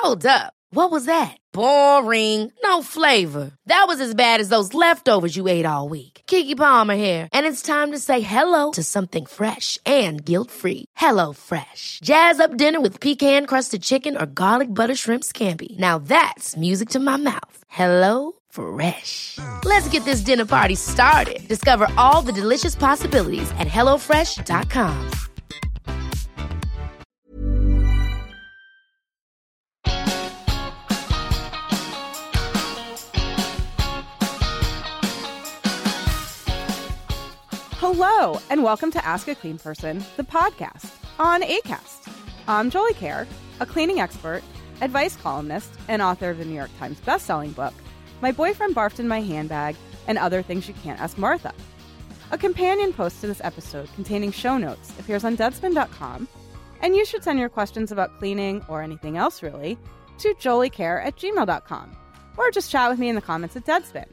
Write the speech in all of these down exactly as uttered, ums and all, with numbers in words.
Hold up. What was that? Boring. No flavor. That was as bad as those leftovers you ate all week. Keke Palmer here, and it's time to say hello to something fresh and guilt-free. Hello Fresh. Jazz up dinner with pecan-crusted chicken or garlic butter shrimp scampi. Now that's music to my mouth. Hello Fresh. Let's get this dinner party started. Discover all the delicious possibilities at hello fresh dot com. Hello, and welcome to Ask a Clean Person, the podcast on Acast. I'm Jolie Kerr, a cleaning expert, advice columnist, and author of the New York Times bestselling book, My Boyfriend Barfed in My Handbag, and Other Things You Can't Ask Martha. A companion post to this episode containing show notes appears on deadspin dot com, and you should send your questions about cleaning, or anything else really, to joliecare at gmail dot com, or just chat with me in the comments at Deadspin.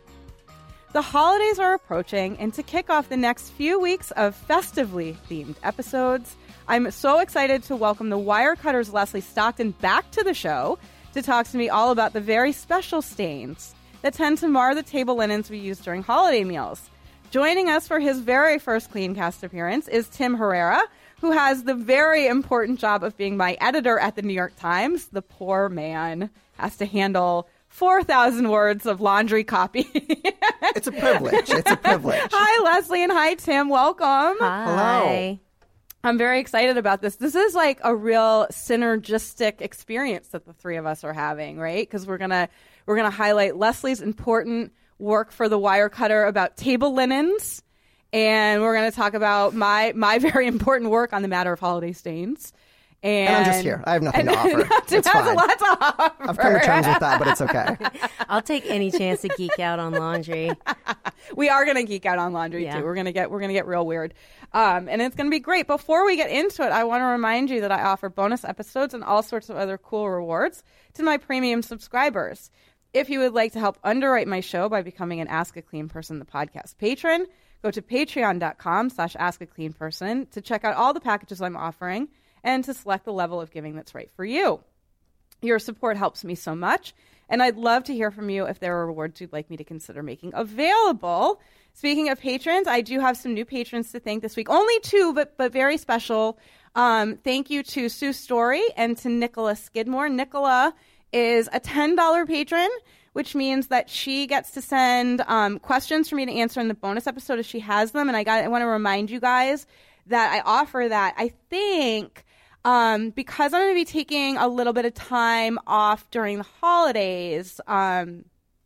The holidays are approaching, and to kick off the next few weeks of festively themed episodes, I'm so excited to welcome the Wirecutter's Leslie Stockton back to the show to talk to me all about the very special stains that tend to mar the table linens we use during holiday meals. Joining us for his very first Cleancast appearance is Tim Herrera, who has the very important job of being my editor at the New York Times. The poor man has to handle four thousand words of laundry copy. It's a privilege. It's a privilege. Hi, Leslie, and hi, Tim. Welcome. Hi. Hello. I'm very excited about this. This is like a real synergistic experience that the three of us are having, right? Because we're gonna we're gonna highlight Leslie's important work for the Wirecutter about table linens, and we're gonna talk about my my very important work on the matter of holiday stains. And, and I'm just here. I have nothing to offer. Tim It's has fine. a lot to offer. I've come to terms with that, but it's okay. I'll take any chance to geek out on laundry. We are going to geek out on laundry Yeah. too. We're going to get we're going to get real weird, um, and it's going to be great. Before we get into it, I want to remind you that I offer bonus episodes and all sorts of other cool rewards to my premium subscribers. If you would like to help underwrite my show by becoming an Ask a Clean Person, the podcast patron, go to patreon dot com slash ask a clean person to check out all the packages I'm offering and to select the level of giving that's right for you. Your support helps me so much, and I'd love to hear from you if there are rewards you'd like me to consider making available. Speaking of patrons, I do have some new patrons to thank this week. Only two, but but very special. Um, thank you to Sue Story and to Nicola Skidmore. Nicola is a ten dollars patron, which means that she gets to send um, questions for me to answer in the bonus episode if she has them. And I got I want to remind you guys that I offer that. I think Um, because I'm going to be taking a little bit of time off during the holidays, um,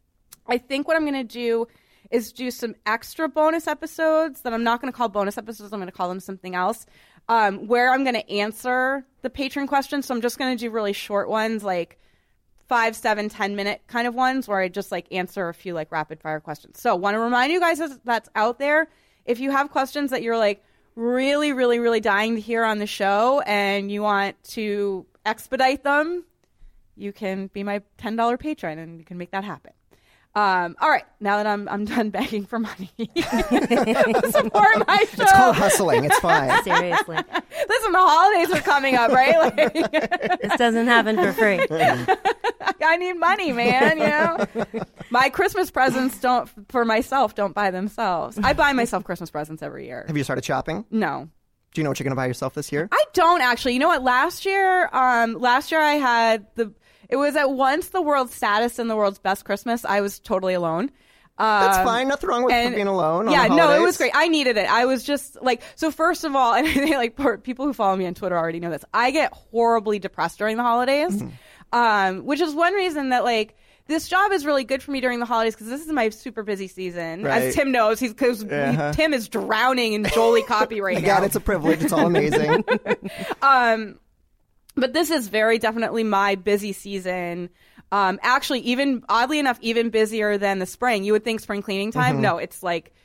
I think what I'm going to do is do some extra bonus episodes that I'm not going to call bonus episodes. I'm going to call them something else, um, where I'm going to answer the patron questions. So I'm just going to do really short ones, like five, seven, ten minute kind of ones where I just like answer a few like rapid fire questions. So want to remind you guys that's out there. If you have questions that you're like, really, really, really dying to hear on the show and you want to expedite them, you can be my ten dollars patron and you can make that happen. Um, all right, now that I'm I'm done begging for money, support my show. It's called hustling. It's fine. Seriously. Listen, the holidays are coming up, right? Like, This doesn't happen for free. I need money, man, you know? My Christmas presents don't, for myself, don't buy themselves. I buy myself Christmas presents every year. Have you started shopping? No. Do you know what you're going to buy yourself this year? I don't actually. You know what? Last year, um, last year I had the, it was at once the world's saddest and the world's best Christmas. I was totally alone. Um, That's fine. Nothing wrong with and, being alone. On Yeah, the no, it holidays. was great. I needed it. I was just like, so first of all, and I think like for people who follow me on Twitter already know this, I get horribly depressed during the holidays, mm-hmm. um, which is one reason that like, this job is really good for me during the holidays because this is my super busy season. Right. As Tim knows, he's because uh-huh. Tim is drowning in Jolie copy right now. God, it's a privilege. It's all amazing. um, but this is very definitely my busy season. Um, actually, even oddly enough, even busier than the spring. You would think spring cleaning time. Mm-hmm. No, it's like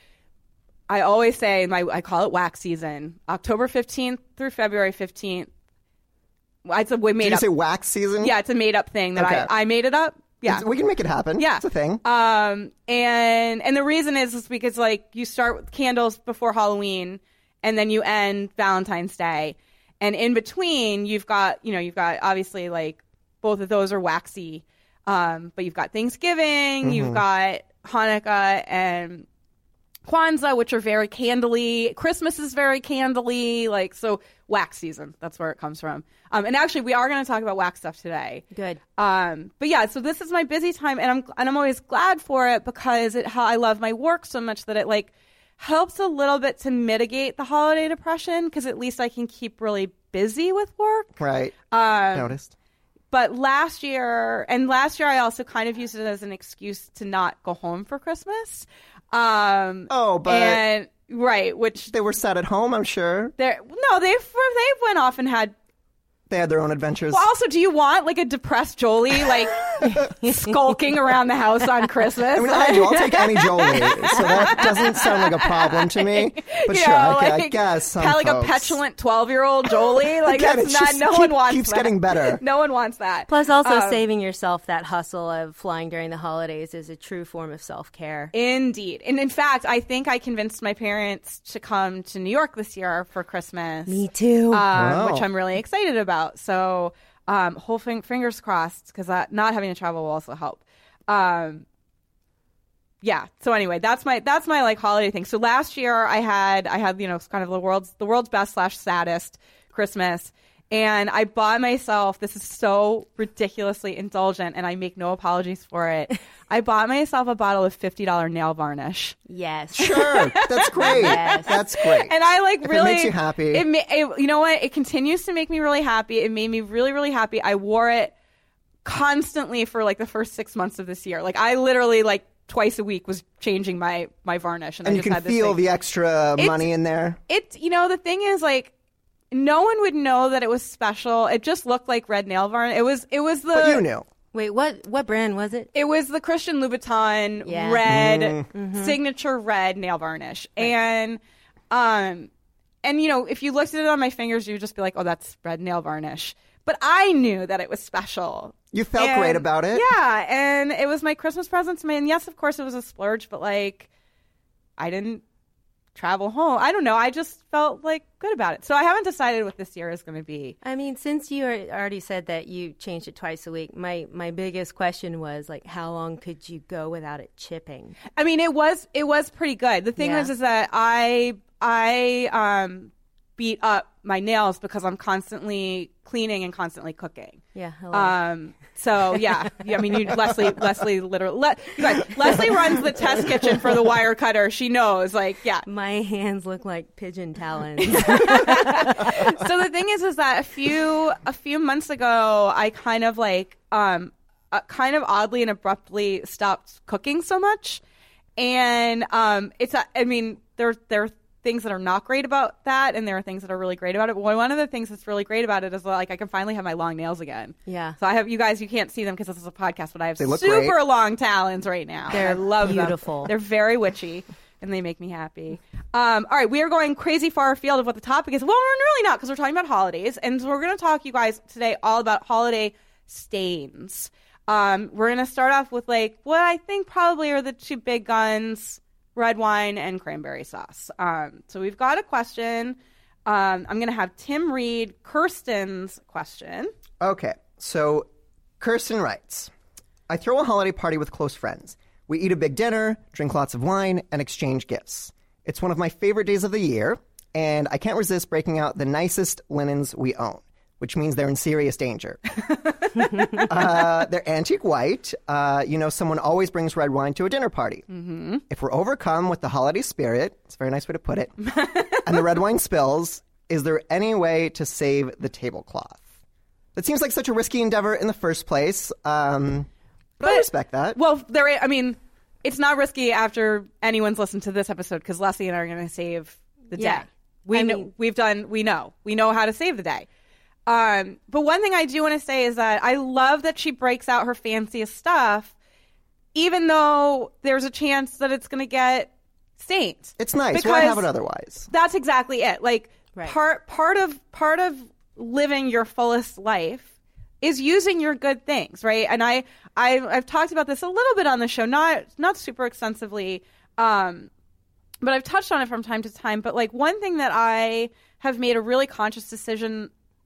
I always say. My I call it wax season. October fifteenth through February fifteenth. It's a made Did you up. say wax season? Yeah, it's a made up thing that Okay. I I made it up. Yeah, It's, we can make it happen. Yeah, it's a thing. Um, and and the reason is, is because like you start with candles before Halloween, and then you end Valentine's Day, and in between you've got you know you've got obviously like both of those are waxy. Um, but you've got Thanksgiving, mm-hmm. you've got Hanukkah and Kwanzaa, which are very candly. Christmas is very candly. Like, so wax season, that's where it comes from. Um, and actually, we are going to talk about wax stuff today. Good. Um, but yeah, so this is my busy time, and I'm and I'm always glad for it because it how I love my work so much that it like helps a little bit to mitigate the holiday depression because at least I can keep really busy with work. Right. Um, Noticed. But last year, and last year I also kind of used it as an excuse to not go home for Christmas. Um, oh, but and right, which they were sat at home, I'm sure. They're no, they they went off and had. They had their own adventures. Well, also, do you want like a depressed Jolie like skulking around the house on Christmas? I mean, I do. I'll take any Jolie, so that doesn't sound like a problem to me. But you sure, know, okay, like, I guess some like folks. a petulant twelve-year-old Jolie. Like Again, that's it's not. just No keep, one wants. Keeps that. getting better. No one wants that. Plus, also um, saving yourself that hustle of flying during the holidays is a true form of self-care. Indeed, and in fact, I think I convinced my parents to come to New York this year for Christmas. Me too. Um, Wow. Which I'm really excited about. So. Um, whole fing- fingers crossed because not having to travel will also help. Um, yeah. So anyway, that's my that's my like holiday thing. So last year I had I had you know kind of the world's the world's best slash saddest Christmas, and I bought myself. This is so ridiculously indulgent, and I make no apologies for it. I bought myself a bottle of fifty dollars nail varnish. Yes. Sure, that's great. Yes. That's great. And I like if really it makes you happy. It, ma- it you know what? It continues to make me really happy. It made me really really happy. I wore it constantly for like the first six months of this year. Like I literally like twice a week was changing my my varnish, and, and I you just can had this feel thing. the extra It's- money in there. It you know the thing is like. No one would know that it was special. It just looked like red nail varnish. It was. It was the. But you knew. Wait, what what brand was it? It was the Christian Yeah. Louboutin Mm-hmm. red Mm-hmm. signature red nail varnish, right. and um, and you know if you looked at it on my fingers, you would just be like, oh, that's red nail varnish. But I knew that it was special. You felt And- great about it. Yeah, and it was my Christmas present to me. And yes, of course, it was a splurge, but like, I didn't travel home. I don't know. I just felt like good about it. So I haven't decided what this year is going to be. I mean, since you are- already said that you changed it twice a week, my, my biggest question was like, how long could you go without it chipping? I mean, it was it was pretty good. The thing Yeah. is, is that I I um beat up my nails because I'm constantly cleaning and constantly cooking. Yeah. Hello. Um. So yeah, yeah. I mean, you, Leslie. Leslie literally. Le, you guys, Leslie runs the test kitchen for the wire cutter. She knows. Like, yeah. my hands look like pigeon talons. So the thing is, is that a few a few months ago, I kind of like um uh, kind of oddly and abruptly stopped cooking so much, and um it's a, I mean there there are things that are not great about that, and there are things that are really great about it. But one of the things that's really great about it is like I can finally have my long nails again. Yeah. So I have you guys. You can't see them because this is a podcast, but I have They look super great. long talons right now. They're I love beautiful. them. They're very witchy. And they make me happy. Um, all right, we are going crazy far afield of what the topic is. Well, we're really not because we're talking about holidays. And so we're going to talk, you guys, today all about holiday stains. Um, we're going to start off with like what I think probably are the two big guns, red wine and cranberry sauce. Um, so we've got a question. Um, I'm going to have Tim read Kirsten's question. Okay, so Kirsten writes, I throw a holiday party with close friends. We eat a big dinner, drink lots of wine, and exchange gifts. It's one of my favorite days of the year, and I can't resist breaking out the nicest linens we own, which means they're in serious danger. uh, they're antique white. Uh, you know, someone always brings red wine to a dinner party. Mm-hmm. If we're overcome with the holiday spirit, it's a very nice way to put it, and the red wine spills, is there any way to save the tablecloth? That seems like such a risky endeavor in the first place. Um, but, I respect that. Well, there. I mean, it's not risky after anyone's listened to this episode because Leslie and I are going to save the Yeah. day. We I know, mean- we've done. We know. We know how to save the day. Um, but one thing I do want to say is that I love that she breaks out her fanciest stuff, even though there's a chance that it's going to get stained. It's nice. Because Why have it otherwise? That's exactly it. Like Right. part part of part of living your fullest life is using your good things, right? And I, I I've talked about this a little bit on the show, not not super extensively, um, but I've touched on it from time to time. But like one thing that I have made a really conscious decision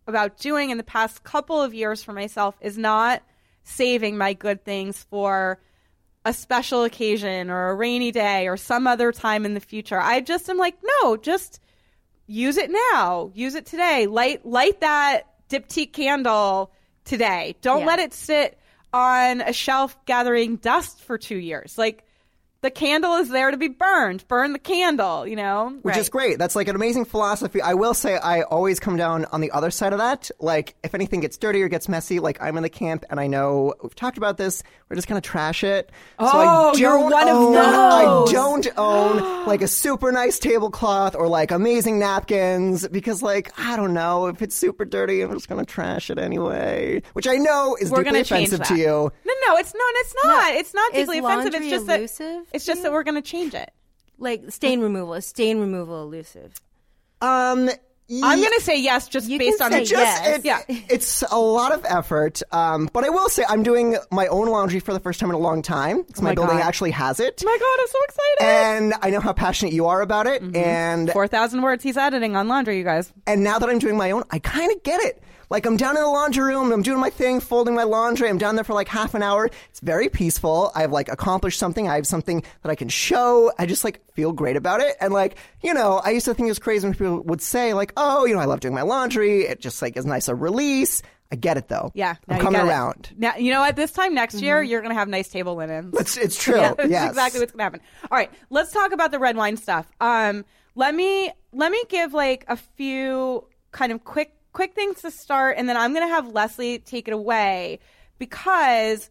about doing in the past couple of years for myself is not saving my good things for a special occasion or a rainy day or some other time in the future. I just am like, no, just use it now. Use it today. Light light that diptyque candle today. Don't Yeah. let it sit on a shelf gathering dust for two years. Like, the candle is there to be burned. Burn the candle, you know? Which is great. That's like an amazing philosophy. I will say I always come down on the other side of that. Like, if anything gets dirty or gets messy, like I'm in the camp and I know we've talked about this, we're just going to trash it. So Oh, I don't you're one of own, those. I don't own like a super nice tablecloth or like amazing napkins because like, I don't know, if it's super dirty, I'm just going to trash it anyway. Which I know is We're deeply gonna change offensive that. to you. No, no, it's no, it's not. It's not Is deeply offensive. It's laundry just elusive that it's just that we're going to change it. Like stain removal. Is stain removal elusive? Um, I'm going to say yes, just You based can on say the just yes. it, Yeah. it's a lot of effort. Um, but I will say I'm doing my own laundry for the first time in a long time because my, my building God. actually has it. Oh my God, I'm so excited. And I know how passionate you are about it. And four thousand words he's editing on laundry, you guys. and now that I'm doing my own, I kind of get it. Like, I'm down in the laundry room, I'm doing my thing, folding my laundry. I'm down there for like half an hour. It's very peaceful. I've like accomplished something. I have something that I can show. I just like feel great about it. And like, you know, I used to think it was crazy when people would say like, oh, you know, I love doing my laundry. It just like is nice a release. I get it though. Yeah. now I'm you coming get it. around. Now, you know what? This time next year, you're going to have nice table linens. It's, it's true. Yeah, that's yes. exactly what's going to happen. All right, let's talk about the red wine stuff. Um, let me let me give like a few kind of quick quick things to start, and then I'm going to have Leslie take it away because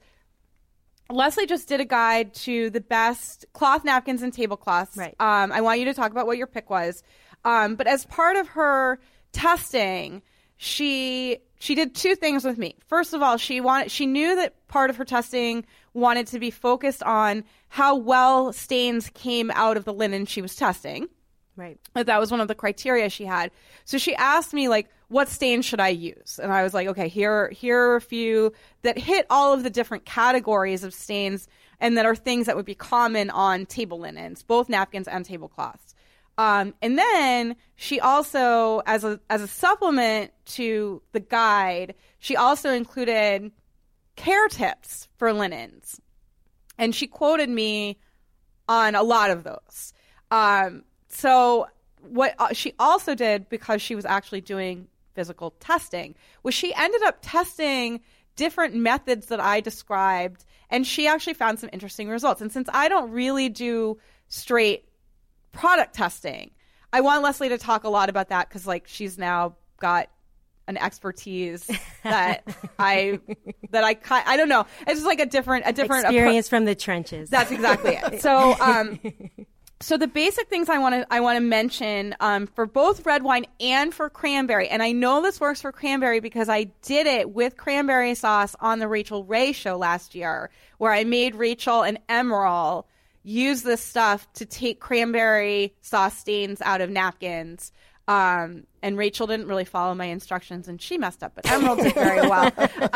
Leslie just did a guide to the best cloth napkins and tablecloths. Right. Um, I want you to talk about what your pick was. Um, but as part of her testing, she she did two things with me. First of all, she wanted she knew that part of her testing wanted to be focused on how well stains came out of the linen she was testing. Right. That that was one of the criteria she had. So she asked me, like, what stains should I use? And I was like, okay, here, here are a few that hit all of the different categories of stains and that are things that would be common on table linens, both napkins and tablecloths. Um, and then she also, as a as a supplement to the guide, she also included care tips for linens. And she quoted me on a lot of those. Um, so what uh, she also did, because she was actually doing physical testing, was she ended up testing different methods that I described, and she actually found some interesting results. And since I don't really do straight product testing, I want Leslie to talk a lot about that because, like, she's now got an expertise that I that I ki- I don't know. It's just like a different a different Experience from the trenches. That's exactly it. So, um, so the basic things I want to I want to mention um, for both red wine and for cranberry, and I know this works for cranberry because I did it with cranberry sauce on the Rachel Ray show last year, where I made Rachel and Emerald use this stuff to take cranberry sauce stains out of napkins. Um, and Rachel didn't really follow my instructions and she messed up, but Emerald did very well.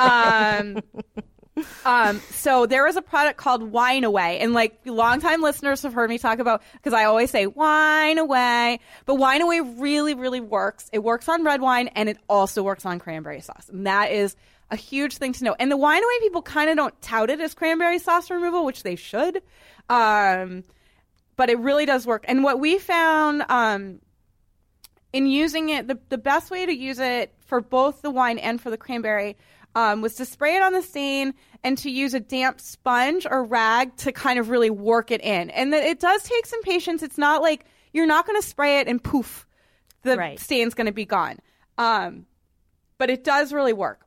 Um, um, so there is a product called Wine Away, and like longtime listeners have heard me talk about, because I always say Wine Away, but Wine Away really, really works. It works on red wine and it also works on cranberry sauce. And that is a huge thing to know. And the Wine Away people kind of don't tout it as cranberry sauce removal, which they should. Um, but it really does work. And what we found, um, in using it, the, the best way to use it for both the wine and for the cranberry um, was to spray it on the stain and to use a damp sponge or rag to kind of really work it in. And that it does take some patience. It's not like you're not going to spray it and poof, the Right. stain's going to be gone. Um, but it does really work.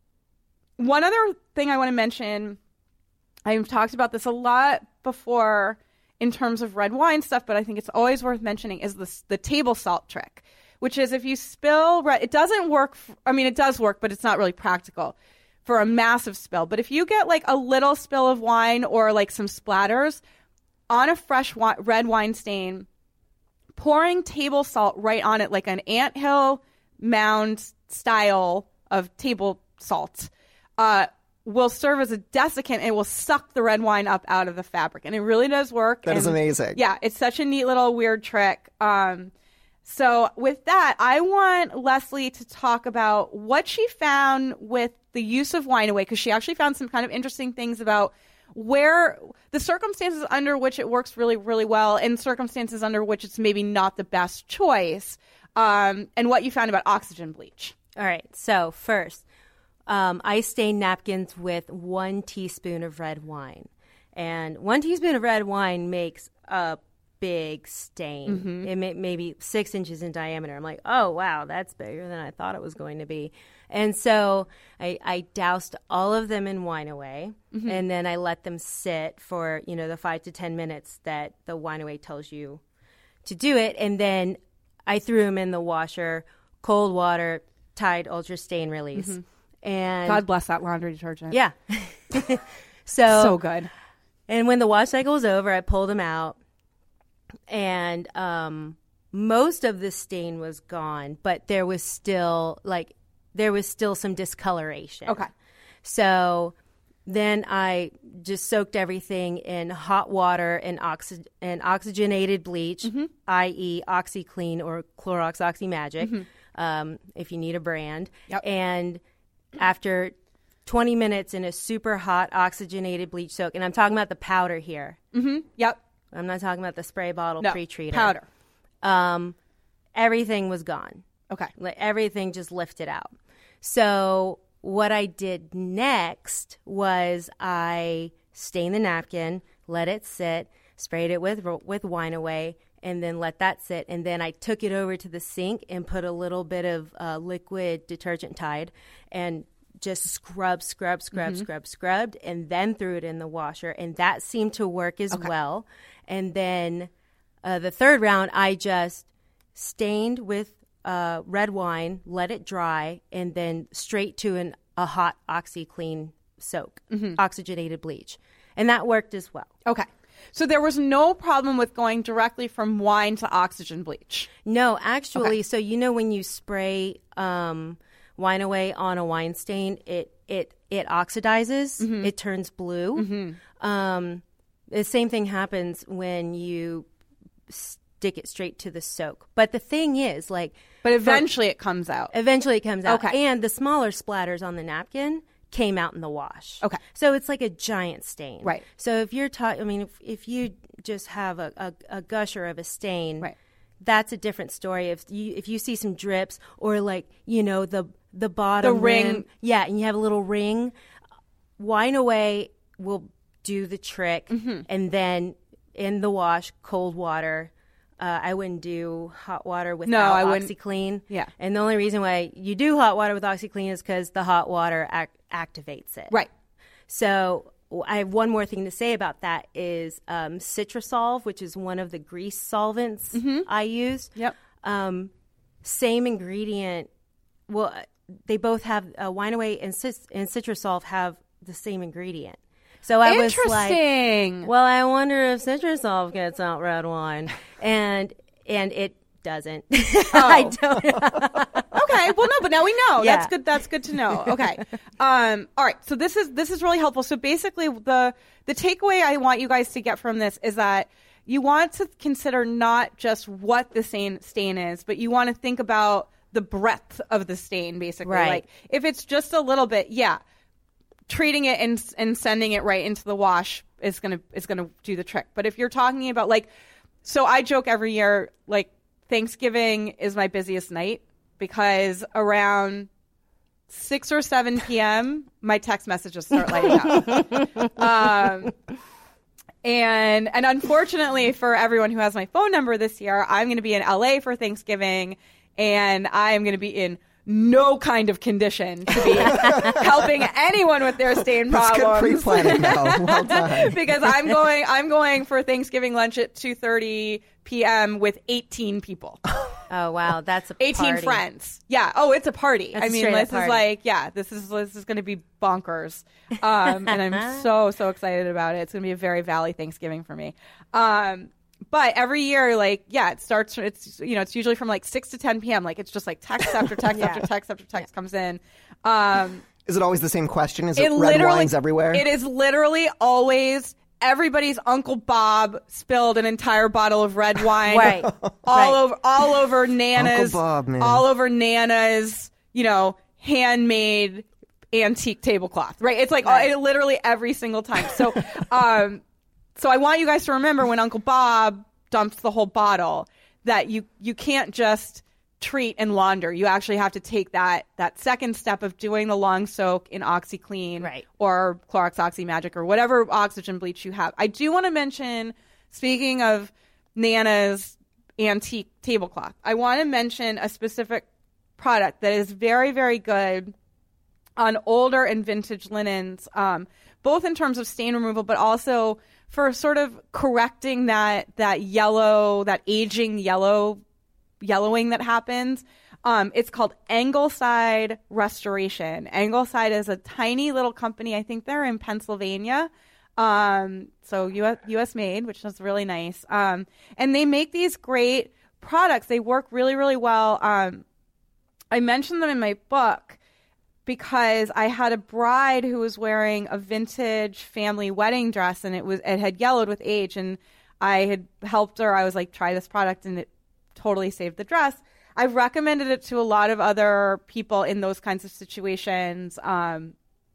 One other thing I want to mention, I've talked about this a lot before in terms of red wine stuff, but I think it's always worth mentioning, is the, the table salt trick, which is if you spill red, it doesn't work. f I mean, it does work, but it's not really practical for a massive spill. But if you get like a little spill of wine or like some splatters on a fresh wi red wine stain, pouring table salt right on it, like an anthill mound style of table salt, uh, will serve as a desiccant and will suck the red wine up out of the fabric. And it really does work. That and is amazing. Yeah, it's such a neat little weird trick. Um, So with that, I want Leslie to talk about what she found with the use of Wine Away, because she actually found some kind of interesting things about where the circumstances under which it works really, really well and circumstances under which it's maybe not the best choice, um, and what you found about oxygen bleach. All right. So first, um, I stain napkins with one teaspoon of red wine. And one teaspoon of red wine makes a big stain. Mm-hmm. It may maybe six inches in diameter. I'm like, oh, wow, that's bigger than I thought it was going to be. And so I, I doused all of them in Wine Away, mm-hmm. and then I let them sit for, you know, the five to ten minutes that the Wine Away tells you to do it. And then I threw them in the washer, cold water, Tide Ultra Stain Release. Mm-hmm. And God bless that laundry detergent. Yeah. so, so good. And when the wash cycle was over, I pulled them out. And um, most of the stain was gone, but there was still like there was still some discoloration. Okay. So then I just soaked everything in hot water and, oxy- and oxygenated bleach, mm-hmm. that is. OxyClean or Clorox OxyMagic, mm-hmm. um, if you need a brand. Yep. And after twenty minutes in a super hot oxygenated bleach soak, and I'm talking about the powder here. Mm-hmm. Yep. I'm not talking about the spray bottle no, pre-treater. Powder. Um, everything was gone. Okay. Like everything just lifted out. So what I did next was I stained the napkin, let it sit, sprayed it with with Wine Away, and then let that sit. And then I took it over to the sink and put a little bit of uh, liquid detergent Tide and just scrub, scrub, scrub, mm-hmm. scrub, scrubbed, and then threw it in the washer. And that seemed to work as okay. well. And then uh, the third round, I just stained with uh, red wine, let it dry, and then straight to an, a hot OxyClean soak, mm-hmm. oxygenated bleach. And that worked as well. Okay. So there was no problem with going directly from wine to oxygen bleach? No, actually. Okay. So you know when you spray um, Wine Away on a wine stain, it it it oxidizes, mm-hmm. it turns blue. Mm-hmm. Um, the same thing happens when you stick it straight to the soak. But the thing is, like, but eventually for, it comes out. Eventually it comes out. Okay. And the smaller splatters on the napkin came out in the wash. Okay. So it's like a giant stain. Right. So if you're talking, I mean, if, if you just have a, a, a gusher of a stain, right. that's a different story. If you if you see some drips or like, you know, the the bottom the ring, rim, yeah, and you have a little ring, Wine Away will do the trick, mm-hmm. and then in the wash, cold water. Uh, I wouldn't do hot water without no, I OxyClean. Wouldn't. Yeah, and the only reason why you do hot water with OxyClean is because the hot water ac- activates it. Right. So I have one more thing to say about that is um, Citrusolve, which is one of the grease solvents mm-hmm. I use. Yep. Um, same ingredient. Well, they both have uh, Wine Away and, Cit- and Citrusolve have the same ingredient. So I was like, well, I wonder if Citrusolve gets out red wine, and and it doesn't. Oh. I don't. Okay, well, no, but now we know. Yeah. That's good. That's good to know. Okay. Um, all right. So this is this is really helpful. So basically, the the takeaway I want you guys to get from this is that you want to consider not just what the stain stain is, but you want to think about the breadth of the stain. Basically, right. Like if it's just a little bit, yeah. Treating it and and sending it right into the wash is gonna is gonna do the trick. But if you're talking about like, so I joke every year, like Thanksgiving is my busiest night because around six or seven p.m. my text messages start lighting up. um, and and unfortunately for everyone who has my phone number this year, I'm going to be in L A for Thanksgiving, and I am going to be in no kind of condition to be helping anyone with their stain problems. That's good pre-planning, though. Well done. Because I'm going, I'm going for Thanksgiving lunch at two thirty p.m. with eighteen people. Oh wow, that's a eighteen party. friends. Yeah. Oh, it's a party. That's I mean, this is like, yeah, this is this is going to be bonkers, um, and I'm so so excited about it. It's going to be a very Valley Thanksgiving for me. Um, But every year, like, yeah, it starts, it's, you know, it's usually from like six to ten p.m. Like, it's just like text after text yeah. after text after text yeah. comes in. Um, is it always the same question? Is it, it red wines everywhere? It is literally always, everybody's Uncle Bob spilled an entire bottle of red wine Right. all Right. over all over Nana's Uncle Bob, man. all over Nana's, you know, handmade antique tablecloth. Right? It's like Right. uh, literally every single time. So um so I want you guys to remember when Uncle Bob dumps the whole bottle that you you can't just treat and launder. You actually have to take that that second step of doing the long soak in OxiClean Right. or Clorox Oxy Magic or whatever oxygen bleach you have. I do want to mention, speaking of Nana's antique tablecloth, I want to mention a specific product that is very, very good on older and vintage linens, um, both in terms of stain removal, but also for sort of correcting that that yellow, that aging yellow yellowing that happens. Um, it's called Angleside Restoration. Angleside is a tiny little company. I think they're in Pennsylvania. Um, so U S, U S made, which is really nice. Um, and they make these great products. They work really, really well. Um, I mentioned them in my book because I had a bride who was wearing a vintage family wedding dress, and it was it had yellowed with age, and I had helped her. I was like, try this product, and it totally saved the dress. I've recommended it to a lot of other people in those kinds of situations. Um,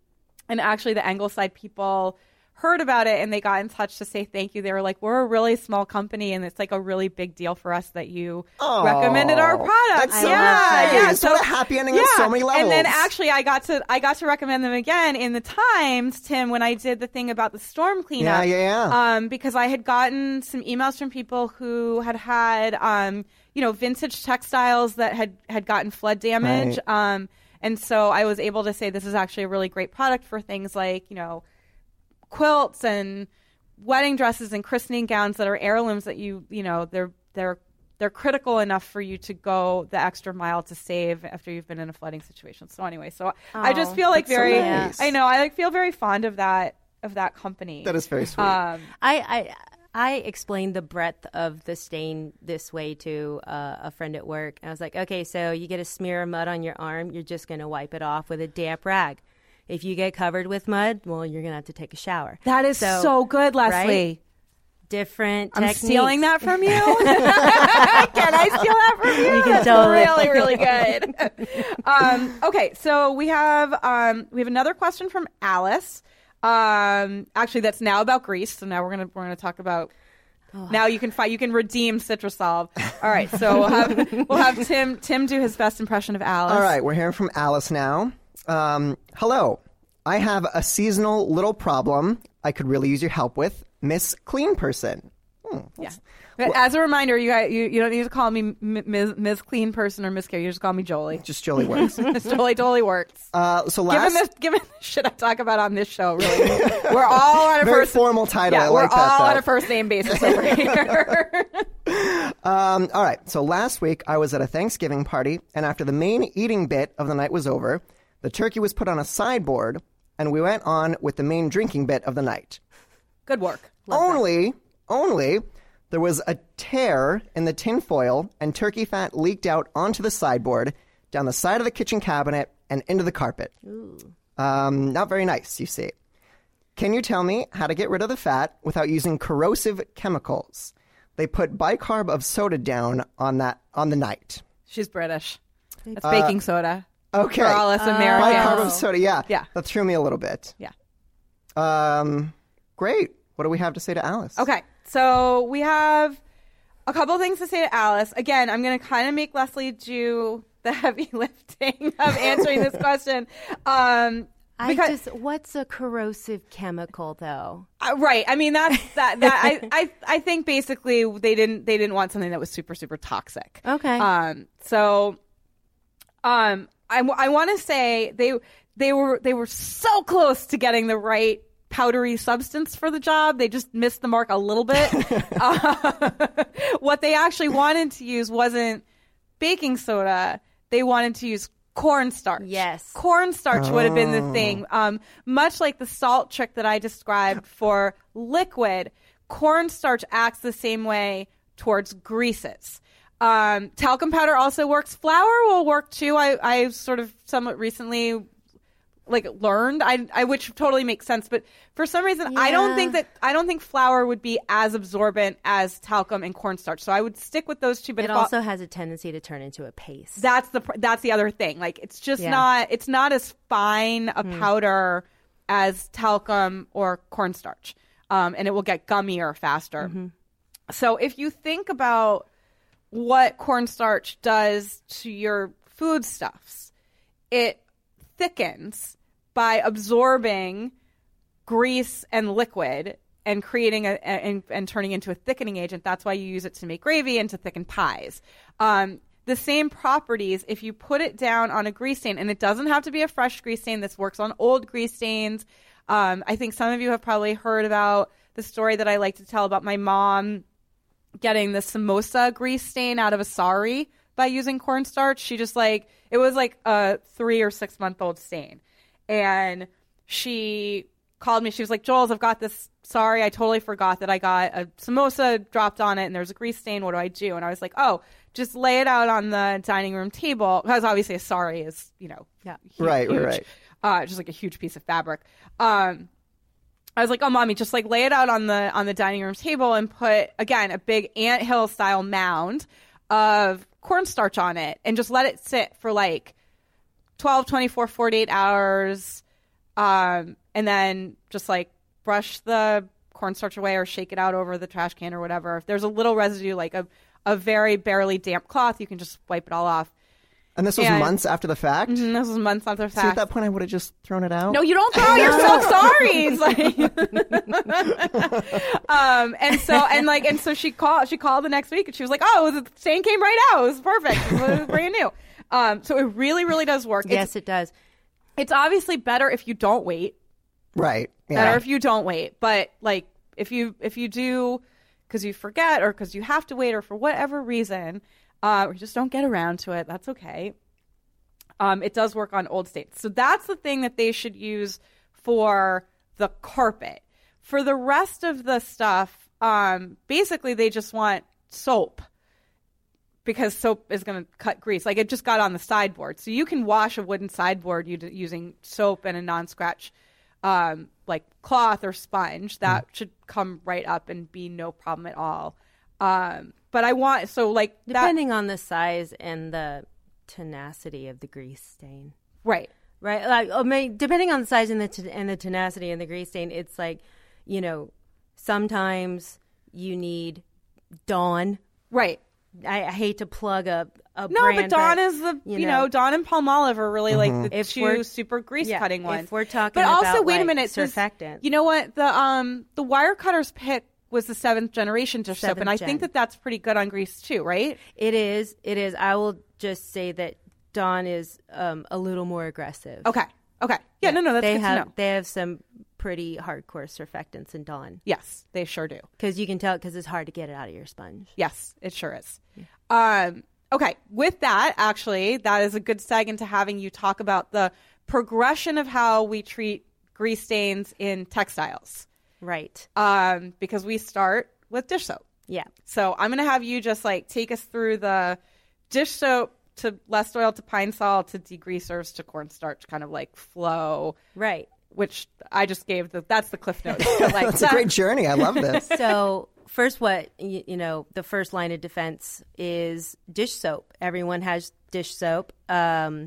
and actually the Angleside people heard about it and they got in touch to say thank you. They were like, we're a really small company and it's like a really big deal for us that you Aw, recommended our product. that's so yeah, nice. yeah. What So a happy ending on so many And then levels. actually I got to I got to recommend them again in the Times, Tim, when I did the thing about the storm cleanup. Yeah, yeah, yeah. Um, because I had gotten some emails from people who had had um, you know, vintage textiles that had, had gotten flood damage. Right. Um, and so I was able to say this is actually a really great product for things like, you know, quilts and wedding dresses and christening gowns that are heirlooms that you, you know, they're they're they're critical enough for you to go the extra mile to save after you've been in a flooding situation. So anyway, so I just Oh, feel like that's so very, nice. I know, I like feel very fond of that of that company. That is very sweet. Um, I, I I explained the breadth of the stain this way to uh, a friend at work. I was like, okay, so you get a smear of mud on your arm, you're just going to wipe it off with a damp rag. If you get covered with mud, well, you're going to have to take a shower. that is so, good, Leslie. right? Different I'm techniques. stealing that from you. Can I steal that from you? You can That's totally. really, really good. um, okay, so we have um, we have another question from Alice. Um, actually, that's now about Greece. So now we're gonna we're gonna talk about. Oh. Now you can find you can redeem Citrusolve. All right, so we'll have we'll have Tim Tim do his best impression of Alice. All right, we're hearing from Alice now. Um, hello. I have a seasonal little problem I could really use your help with, Miss Clean Person. Hmm, Yeah. But as a reminder, you guys, you, you don't need to call me M- Miz Miz Clean Person or Miss Care. You just call me Jolie. just Jolie works. Miss Jolie totally works. Uh, so Given last this, given the shit I talk about on this show, really, we're all on a very first formal title. Yeah, I we're like that. all though. on a first name basis over here. Um, all right. So last week I was at a Thanksgiving party, and after the main eating bit of the night was over, the turkey was put on a sideboard, and we went on with the main drinking bit of the night. Good work. only, only, there was a tear in the tin foil, and turkey fat leaked out onto the sideboard, down the side of the kitchen cabinet, and into the carpet. Um, not very nice, you see. Can you tell me how to get rid of the fat without using corrosive chemicals? They put bicarb of soda down on that on the night. She's British. It's baking soda. Okay. For all us Americans. Bicarb of soda, yeah. Yeah. That threw me a little bit. Yeah. Um, great. What do we have to say to Alice? Okay. So we have a couple things to say to Alice. Again, I'm going to kind of make Leslie do the heavy lifting of answering this question. Um, I because, just, what's a corrosive chemical, though? uh, right. I mean, that's that. That I, I, I think basically they didn't they didn't want something that was super super toxic. Okay. Um. So, um, I, I want to say they they were they were so close to getting the right powdery substance for the job. They just missed the mark a little bit. uh, what they actually wanted to use wasn't baking soda. They wanted to use cornstarch. Yes. Cornstarch would have been the thing. Um, much like the salt trick that I described for liquid, cornstarch acts the same way towards greases. Um, talcum powder also works. Flour will work too. I, I sort of somewhat recently like learned, I, I which totally makes sense. But for some reason, I don't Yeah. think that I don't think flour would be as absorbent as talcum and cornstarch. So I would stick with those two. But It if I- also has a tendency to turn into a paste. that's the pr- that's the other thing. Like it's just Yeah. not it's not as fine a powder as talcum or cornstarch, um, and it will get gummier faster. So if you think about what cornstarch does to your foodstuffs, it thickens by absorbing grease and liquid and creating a and, and turning into a thickening agent. That's why you use it to make gravy and to thicken pies. Um, the same properties if you put it down on a grease stain, and it doesn't have to be a fresh grease stain. This works on old grease stains. Um, I think some of you have probably heard about the story that I like to tell about my mom getting the samosa grease stain out of a sari by using cornstarch. She just like, it was like a three or six month old stain. And she called me. She was like, Jules, I've got this. Sorry, I totally forgot that I got a samosa dropped on it and there's a grease stain. What do I do? And I was like, oh, just lay it out on the dining room table. Because obviously a sari is, you know, Yeah. huge, Right, right, huge. right. Uh, just like a huge piece of fabric. Um, I was like, oh, mommy, just like lay it out on the on the dining room table and put, again, a big anthill style mound of cornstarch on it and just let it sit for like twelve, twenty-four, forty-eight hours. Um, and then just like brush the cornstarch away or shake it out over the trash can or whatever. If there's a little residue, like a, a very barely damp cloth, you can just wipe it all off. And this was And- months after the fact. And this was months after the See, at fact. that point, I would have just thrown it out. No, you don't throw your so sorries. Like, um, and so and like and so she called. She called the next week and she was like, "Oh, the stain came right out. It was perfect. It was brand new." Um, so it really, really does work. Yes, It's, it does. it's obviously better if you don't wait. Right. Better Yeah. if you don't wait. But like if you if you do because you forget or because you have to wait or for whatever reason, uh, or you just don't get around to it, that's okay. Um, it does work on old stains. So that's the thing that they should use for the carpet. For the rest of the stuff, um, basically they just want soap because soap is going to cut grease. Like it just got on the sideboard. So you can wash a wooden sideboard using soap and a non-scratch um, like cloth or sponge. That mm. should come right up and be no problem at all. Um, but I want, so like that, Depending on the size and the tenacity of the grease stain. right. Right, like I mean, depending on the size and the t- and the tenacity and the grease stain, it's like, you know, sometimes you need Dawn. Right. I, I hate to plug a, a No, brand, but Dawn is the, you, you know, know, Dawn and Palmolive are really like the If two we're- super grease yeah, cutting if ones. we're talking but also, about, wait a like, minute, this- surfactants. you know what? The um the wire cutter's pick was the seventh generation dish soap, Seventh and I gen. think that that's pretty good on grease too, right? It is. It is. I will just say that Dawn is um, a little more aggressive. Okay. Okay. Yeah. No. No. That's they good have to know. they have some pretty hardcore surfactants in Dawn Yes, they sure do. because you can tell because it's hard to get it out of your sponge. Yes, it sure is. Um, okay, with that, actually, that is a good seg into having you talk about the progression of how we treat grease stains in textiles. Right. Um, because we start with dish soap. Yeah. So I'm going to have you just like take us through the dish soap to less oil to pine sol to degreasers to cornstarch kind of like flow, Right. which I just gave the, that's the cliff notes. But like It's a great journey. I love this. So first, what you, you know, the first line of defense is dish soap. Everyone has dish soap, um,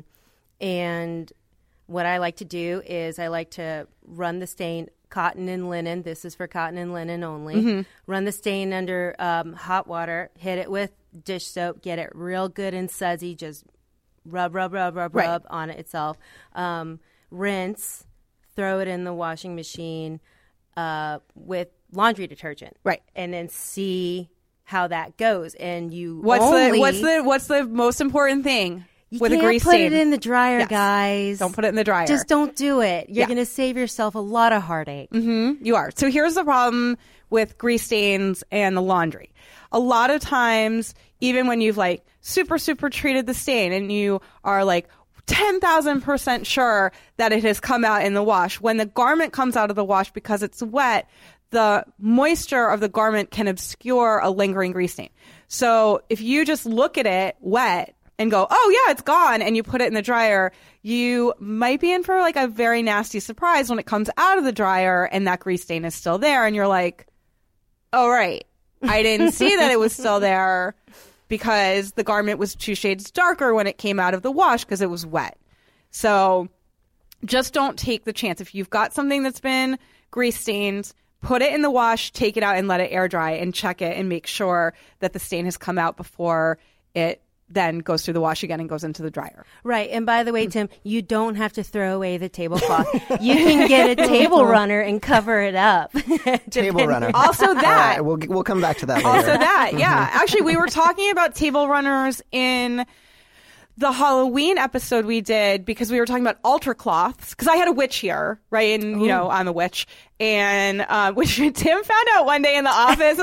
and what I like to do is I like to run the stain cotton and linen. This is for cotton and linen only. Mm-hmm. Run the stain under um, hot water. Hit it with dish soap. Get it real good and sudsy. Just rub, rub, rub, rub, Right. rub on it itself. Um, rinse. Throw it in the washing machine uh, with laundry detergent. Right. And then see how that goes. And you what's only, the what's the what's the most important thing you with can't a grease put stain? it in the dryer, Yes. guys. Don't put it in the dryer. Just don't do it. You're Yeah. going to save yourself a lot of heartache. You are. So here's the problem with grease stains and the laundry. A lot of times, even when you've like super, super treated the stain and you are like ten thousand percent sure that it has come out in the wash, when the garment comes out of the wash because it's wet, the moisture of the garment can obscure a lingering grease stain. So if you just look at it wet and go, oh yeah, it's gone, and you put it in the dryer, you might be in for like a very nasty surprise when it comes out of the dryer and that grease stain is still there, and you're like, oh right, I didn't see that it was still there because the garment was two shades darker when it came out of the wash because it was wet. So just don't take the chance. If you've got something that's been grease stained, put it in the wash, take it out and let it air dry and check it and make sure that the stain has come out before it then goes through the wash again and goes into the dryer. Right. And by the way, Tim, you don't have to throw away the tablecloth. You can get a table runner and cover it up. Table runner. Also that. Right, we'll, we'll come back to that later. Also that, yeah. Actually, we were talking about table runners in the Halloween episode we did because we were talking about altar cloths. Because I had a witch here, right? And, you know, I'm a witch. And uh, which Tim found out one day in the office.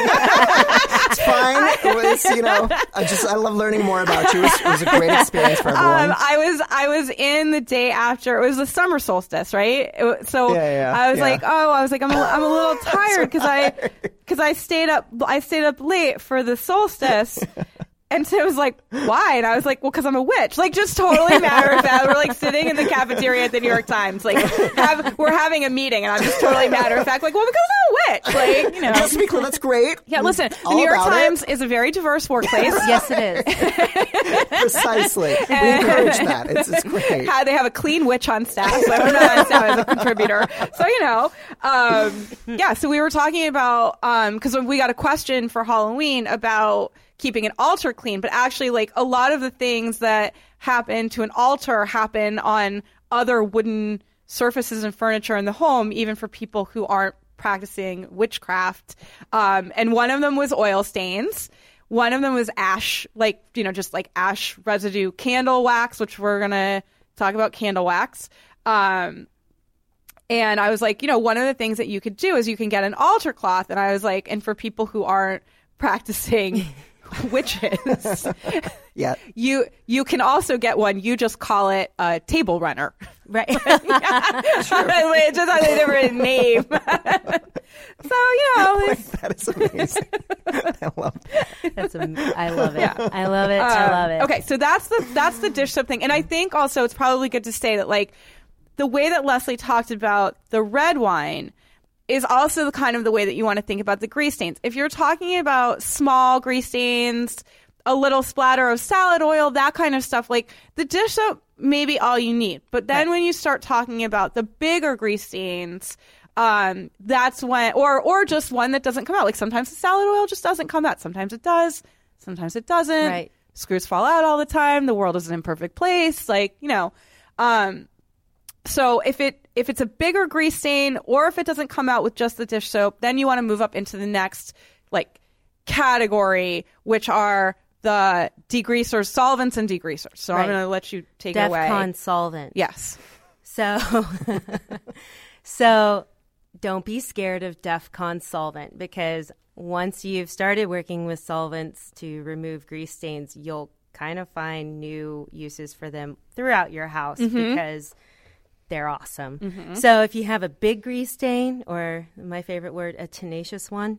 It's fine. It was, you know, I just, I love learning more about you. It was, it was a great experience for everyone. Um, I was, I was in the day after, it was the summer solstice, right? It, so yeah, yeah, I was yeah. like, oh, I was like, I'm a, I'm a little tired because I, because I stayed up, I stayed up late for the solstice. And Tim was like, why? And I was like, well, because I'm a witch. Like, just totally matter of fact. We're like sitting in the cafeteria at the New York Times. Like, have, we're having a meeting, and I'm just totally matter of fact. Like, well, because I'm a witch. Like, you know. Just to be clear, that's great. Yeah, listen, the All New York about Times it. is a very diverse workplace. Yes, it is. Precisely. We encourage that. It's, it's great. How they have a clean witch on staff. So I'm not on staff as a contributor. So, you know, um, yeah, so we were talking about, because um, we got a question for Halloween about keeping an altar clean, but actually, like, a lot of the things that happen to an altar happen on other wooden surfaces and furniture in the home, even for people who aren't practicing witchcraft. Um, and one of them was oil stains. One of them was ash, like, you know, just like ash residue candle wax, which we're going to talk about candle wax. Um, and I was like, you know, one of the things that you could do is you can get an altar cloth. And I was like, and for people who aren't practicing witches, Yeah. you you can also get one. You just call it a table runner. Right. It just has a different name. So, you know, it's, That is amazing. I love that. That's am- I love it. I love it. I love it. Okay, so that's the that's the dish soap thing. And I think also it's probably good to say that, like, the way that Leslie talked about the red wine is also the kind of the way that you want to think about the grease stains. If you're talking about small grease stains, a little splatter of salad oil, that kind of stuff, like, the dish soap may be all you need. But then Right. when you start talking about the bigger grease stains, um, that's when, or or just one that doesn't come out. Like, sometimes the salad oil just doesn't come out. Sometimes it does. Sometimes it doesn't. Right. Screws fall out all the time. The world is an imperfect place. Like, you know, um, so if it if it's a bigger grease stain, or if it doesn't come out with just the dish soap, then you want to move up into the next, like, category, which are the degreasers, solvents and degreasers. So Right. I'm going to let you take it away. DEFCON solvent. Yes. So, so don't be scared of DEFCON solvent, because once you've started working with solvents to remove grease stains, you'll kind of find new uses for them throughout your house because they're awesome. So if you have a big grease stain, or my favorite word, a tenacious one,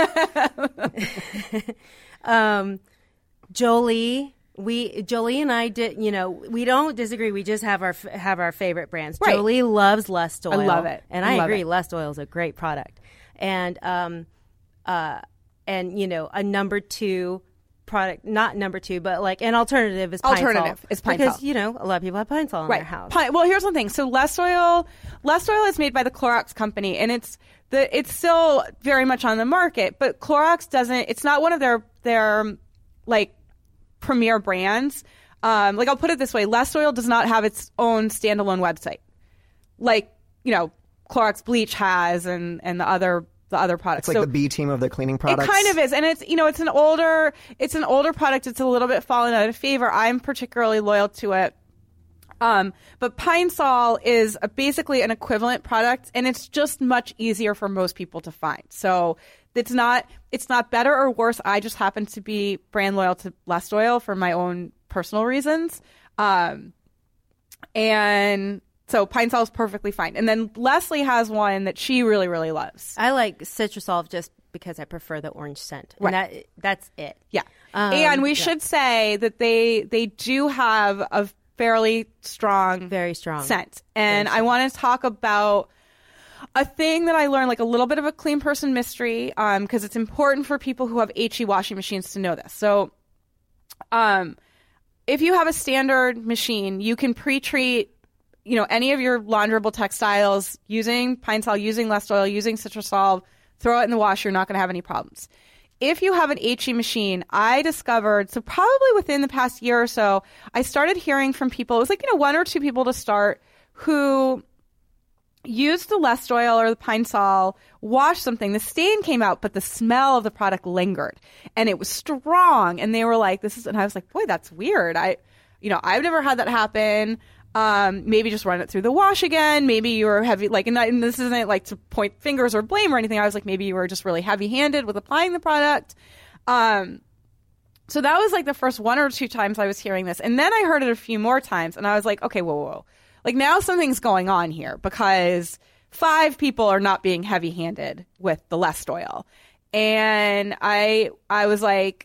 um, Jolie, we Jolie and I did. You know, we don't disagree. We just have our have our favorite brands. Right. Jolie loves Lust Oil. I love it. and I I, love agree. it. Lust Oil is a great product, and um, uh, and you know, a number two product, not number two, but like an alternative is Pine Alternative Sol, is Pine because Sol. you know a lot of people have Pine Sol in their house. Pine, well, here's one thing. So Lust Oil, Lust Oil is made by the Clorox company, and it's the it's still very much on the market. But Clorox doesn't. It's not one of their their like premier brands. Um, like, I'll put it this way: Lust Oil does not have its own standalone website, like, you know, Clorox bleach has, and and the other the other products. It's like So- the B team of their cleaning products. It kind of is, and it's you know it's an older it's an older product. It's a little bit fallen out of favor. I'm particularly loyal to it. Um, but Pine Sol is a, basically an equivalent product, and it's just much easier for most people to find. So it's not it's not better or worse. I just happen to be brand loyal to Lust Oil for my own personal reasons, um, and so Pine Sol is perfectly fine. And then Leslie has one that she really really loves. I like Citrusolve just because I prefer the orange scent. And Right. that, that's it. Yeah. Um, and we yeah. should say that they they do have a fairly strong, Very strong. scent. And I want to talk about a thing that I learned, like a little bit of a clean person mystery, um, because it's important for people who have H E washing machines to know this. So, um, if you have a standard machine, you can pre-treat, you know, any of your launderable textiles using Pine Sol, using Lest Oil, using Citrusolve, throw it in the wash. You're not going to have any problems. If you have an H E machine, I discovered, so probably within the past year or so, I started hearing from people, it was like, you know, one or two people to start, who used the Lest Oil or the Pine Sol, washed something, the stain came out, but the smell of the product lingered, and it was strong. And they were like, "This is," and I was like, "Boy, that's weird. I, you know, I've never had that happen. Um, maybe just run it through the wash again. Maybe you were heavy, like, and, that, and this isn't like to point fingers or blame or anything. I was like, maybe you were just really heavy-handed with applying the product." Um, so that was like the first one or two times I was hearing this, and then I heard it a few more times, and I was like, "Okay, whoa, whoa, whoa. Like, now something's going on here, because five people are not being heavy-handed with the Lest Oil." And I I was like,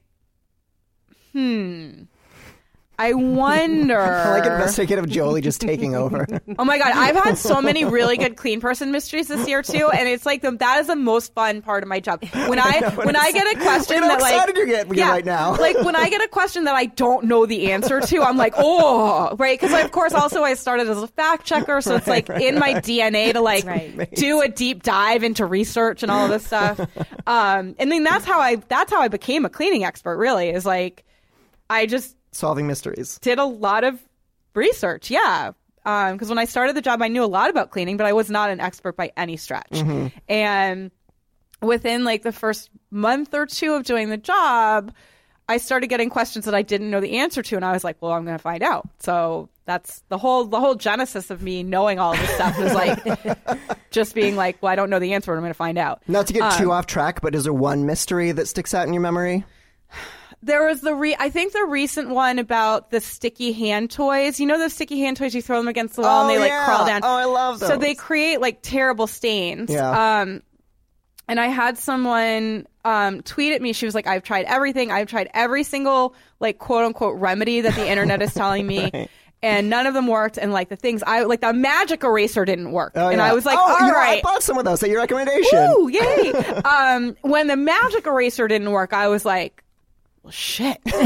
hmm, I wonder. I like investigative Jolie just taking over. Oh my God, I've had so many really good clean person mysteries this year too, and it's like the, that is the most fun part of my job. When I, I when I get a question Look that how excited like you're getting yeah, right now. like when I get a question that I don't know the answer to, I'm like, oh, right, because of course also I started as a fact checker, so it's like in my D N A to like right. do a deep dive into research and all of this stuff. Um, and then that's how I that's how I became a cleaning expert. Really, is like I just. Solving mysteries. Did a lot of research, yeah. Because um, when I started the job, I knew a lot about cleaning, but I was not an expert by any stretch. Mm-hmm. And within like the first month or two of doing the job, I started getting questions that I didn't know the answer to, and I was like, "Well, I'm going to find out." So that's the whole the whole genesis of me knowing all this stuff is like just being like, "Well, I don't know the answer, but I'm going to find out." Not to get um, too off track, but is there one mystery that sticks out in your memory? There was the re- I think the recent one about the sticky hand toys. You know those sticky hand toys, you throw them against the wall Oh, and they like yeah. crawl down. Oh, I love those. So they create like terrible stains. Yeah. Um, and I had someone um, tweet at me. She was like, "I've tried everything. I've tried every single like quote unquote remedy that the internet is telling me." Right. And none of them worked. And like the things I like, the magic eraser didn't work. Oh, and yeah. I was like, oh, all you know, right. I bought some of those at your recommendation. Woo, yay. um, when the magic eraser didn't work, I was like, well, shit. Like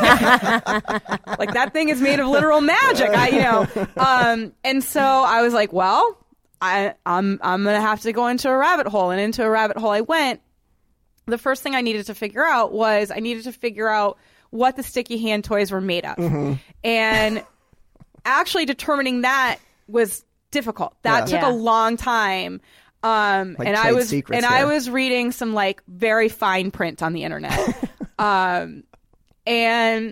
that thing is made of literal magic. I, you know. Um, and so I was like, well, I, I'm I'm gonna have to go into a rabbit hole, and into a rabbit hole I went. The first thing I needed to figure out was I needed to figure out what the sticky hand toys were made of, mm-hmm. and actually determining that was difficult. That Yeah. took Yeah. a long time. Um, Like and I trade was secrets and I here. was reading some like very fine print on the internet. um, and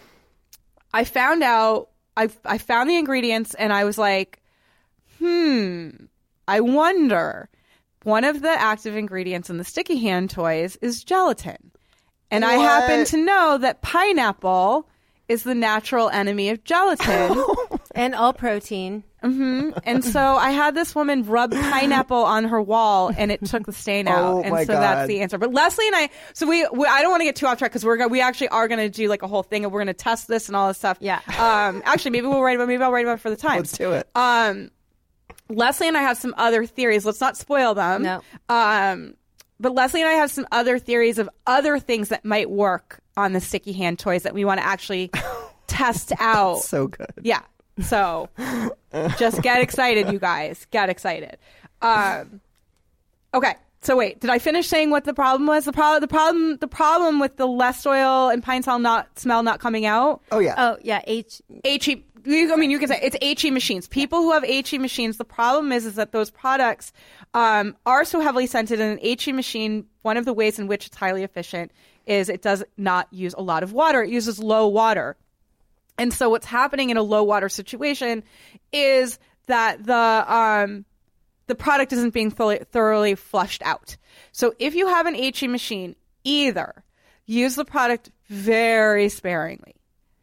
I found out I I found the ingredients, and I was like, hmm, I wonder. One of the active ingredients in the sticky hand toys is gelatin. And I What? happen to know that pineapple is the natural enemy of gelatin. And all protein. Mm-hmm. And so I had this woman rub pineapple on her wall, and it took the stain out. Oh, and my so God. that's the answer. But Leslie and I, so we, we I don't want to get too off track, because we're gonna, we actually are going to do like a whole thing, and we're going to test this and all this stuff. Yeah. Um. Actually, maybe we'll write about. Maybe I'll write about it for the Times. Let's do it. Um. Leslie and I have some other theories. Let's not spoil them. No. Um. But Leslie and I have some other theories of other things that might work on the sticky hand toys that we want to actually test out. So good. Yeah. So just get excited, you guys. Get excited. Um, okay. So wait, did I finish saying what the problem was? The problem, the problem, the problem with the Lest Oil and Pine Sol not smell not coming out. Oh, yeah. Oh, yeah. H. H E. I mean, you can say it's H E machines. People who have H E machines, the problem is, is that those products um, are so heavily scented. In an H E machine, one of the ways in which it's highly efficient is it does not use a lot of water. It uses low water. And so what's happening in a low water situation is that the um, the product isn't being fully, thoroughly flushed out. So if you have an H E machine, either use the product very sparingly,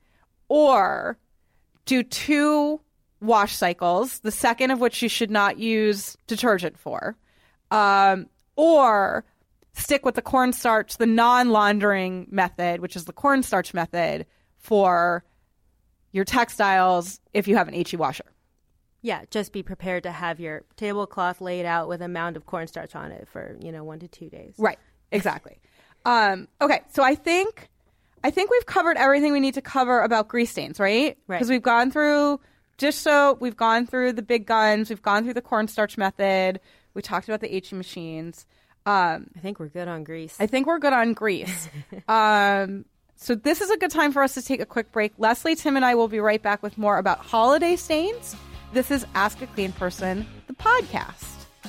or do two wash cycles, the second of which you should not use detergent for, um, or stick with the cornstarch, the non-laundering method, which is the cornstarch method for your textiles if you have an H E washer. Yeah, just be prepared to have your tablecloth laid out with a mound of cornstarch on it for, you know, one to two days. Right, exactly. um, okay, so I think I think we've covered everything we need to cover about grease stains, right? Right. Because we've gone through dish soap, we've gone through the big guns, we've gone through the cornstarch method, we talked about the H E machines. Um, I think we're good on grease. I think we're good on grease. um, so this is a good time for us to take a quick break. Leslie, Tim, and I will be right back with more about holiday stains. This is Ask a Clean Person, the podcast.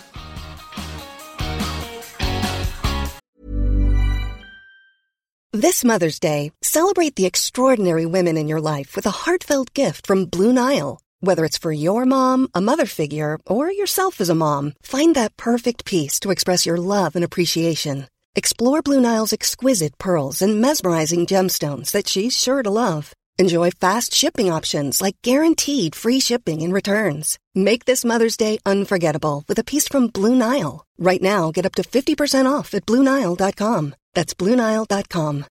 This Mother's Day, celebrate the extraordinary women in your life with a heartfelt gift from Blue Nile. Whether it's for your mom, a mother figure, or yourself as a mom, find that perfect piece to express your love and appreciation. Explore Blue Nile's exquisite pearls and mesmerizing gemstones that she's sure to love. Enjoy fast shipping options like guaranteed free shipping and returns. Make this Mother's Day unforgettable with a piece from Blue Nile. Right now, get up to fifty percent off at Blue Nile dot com. That's Blue Nile dot com.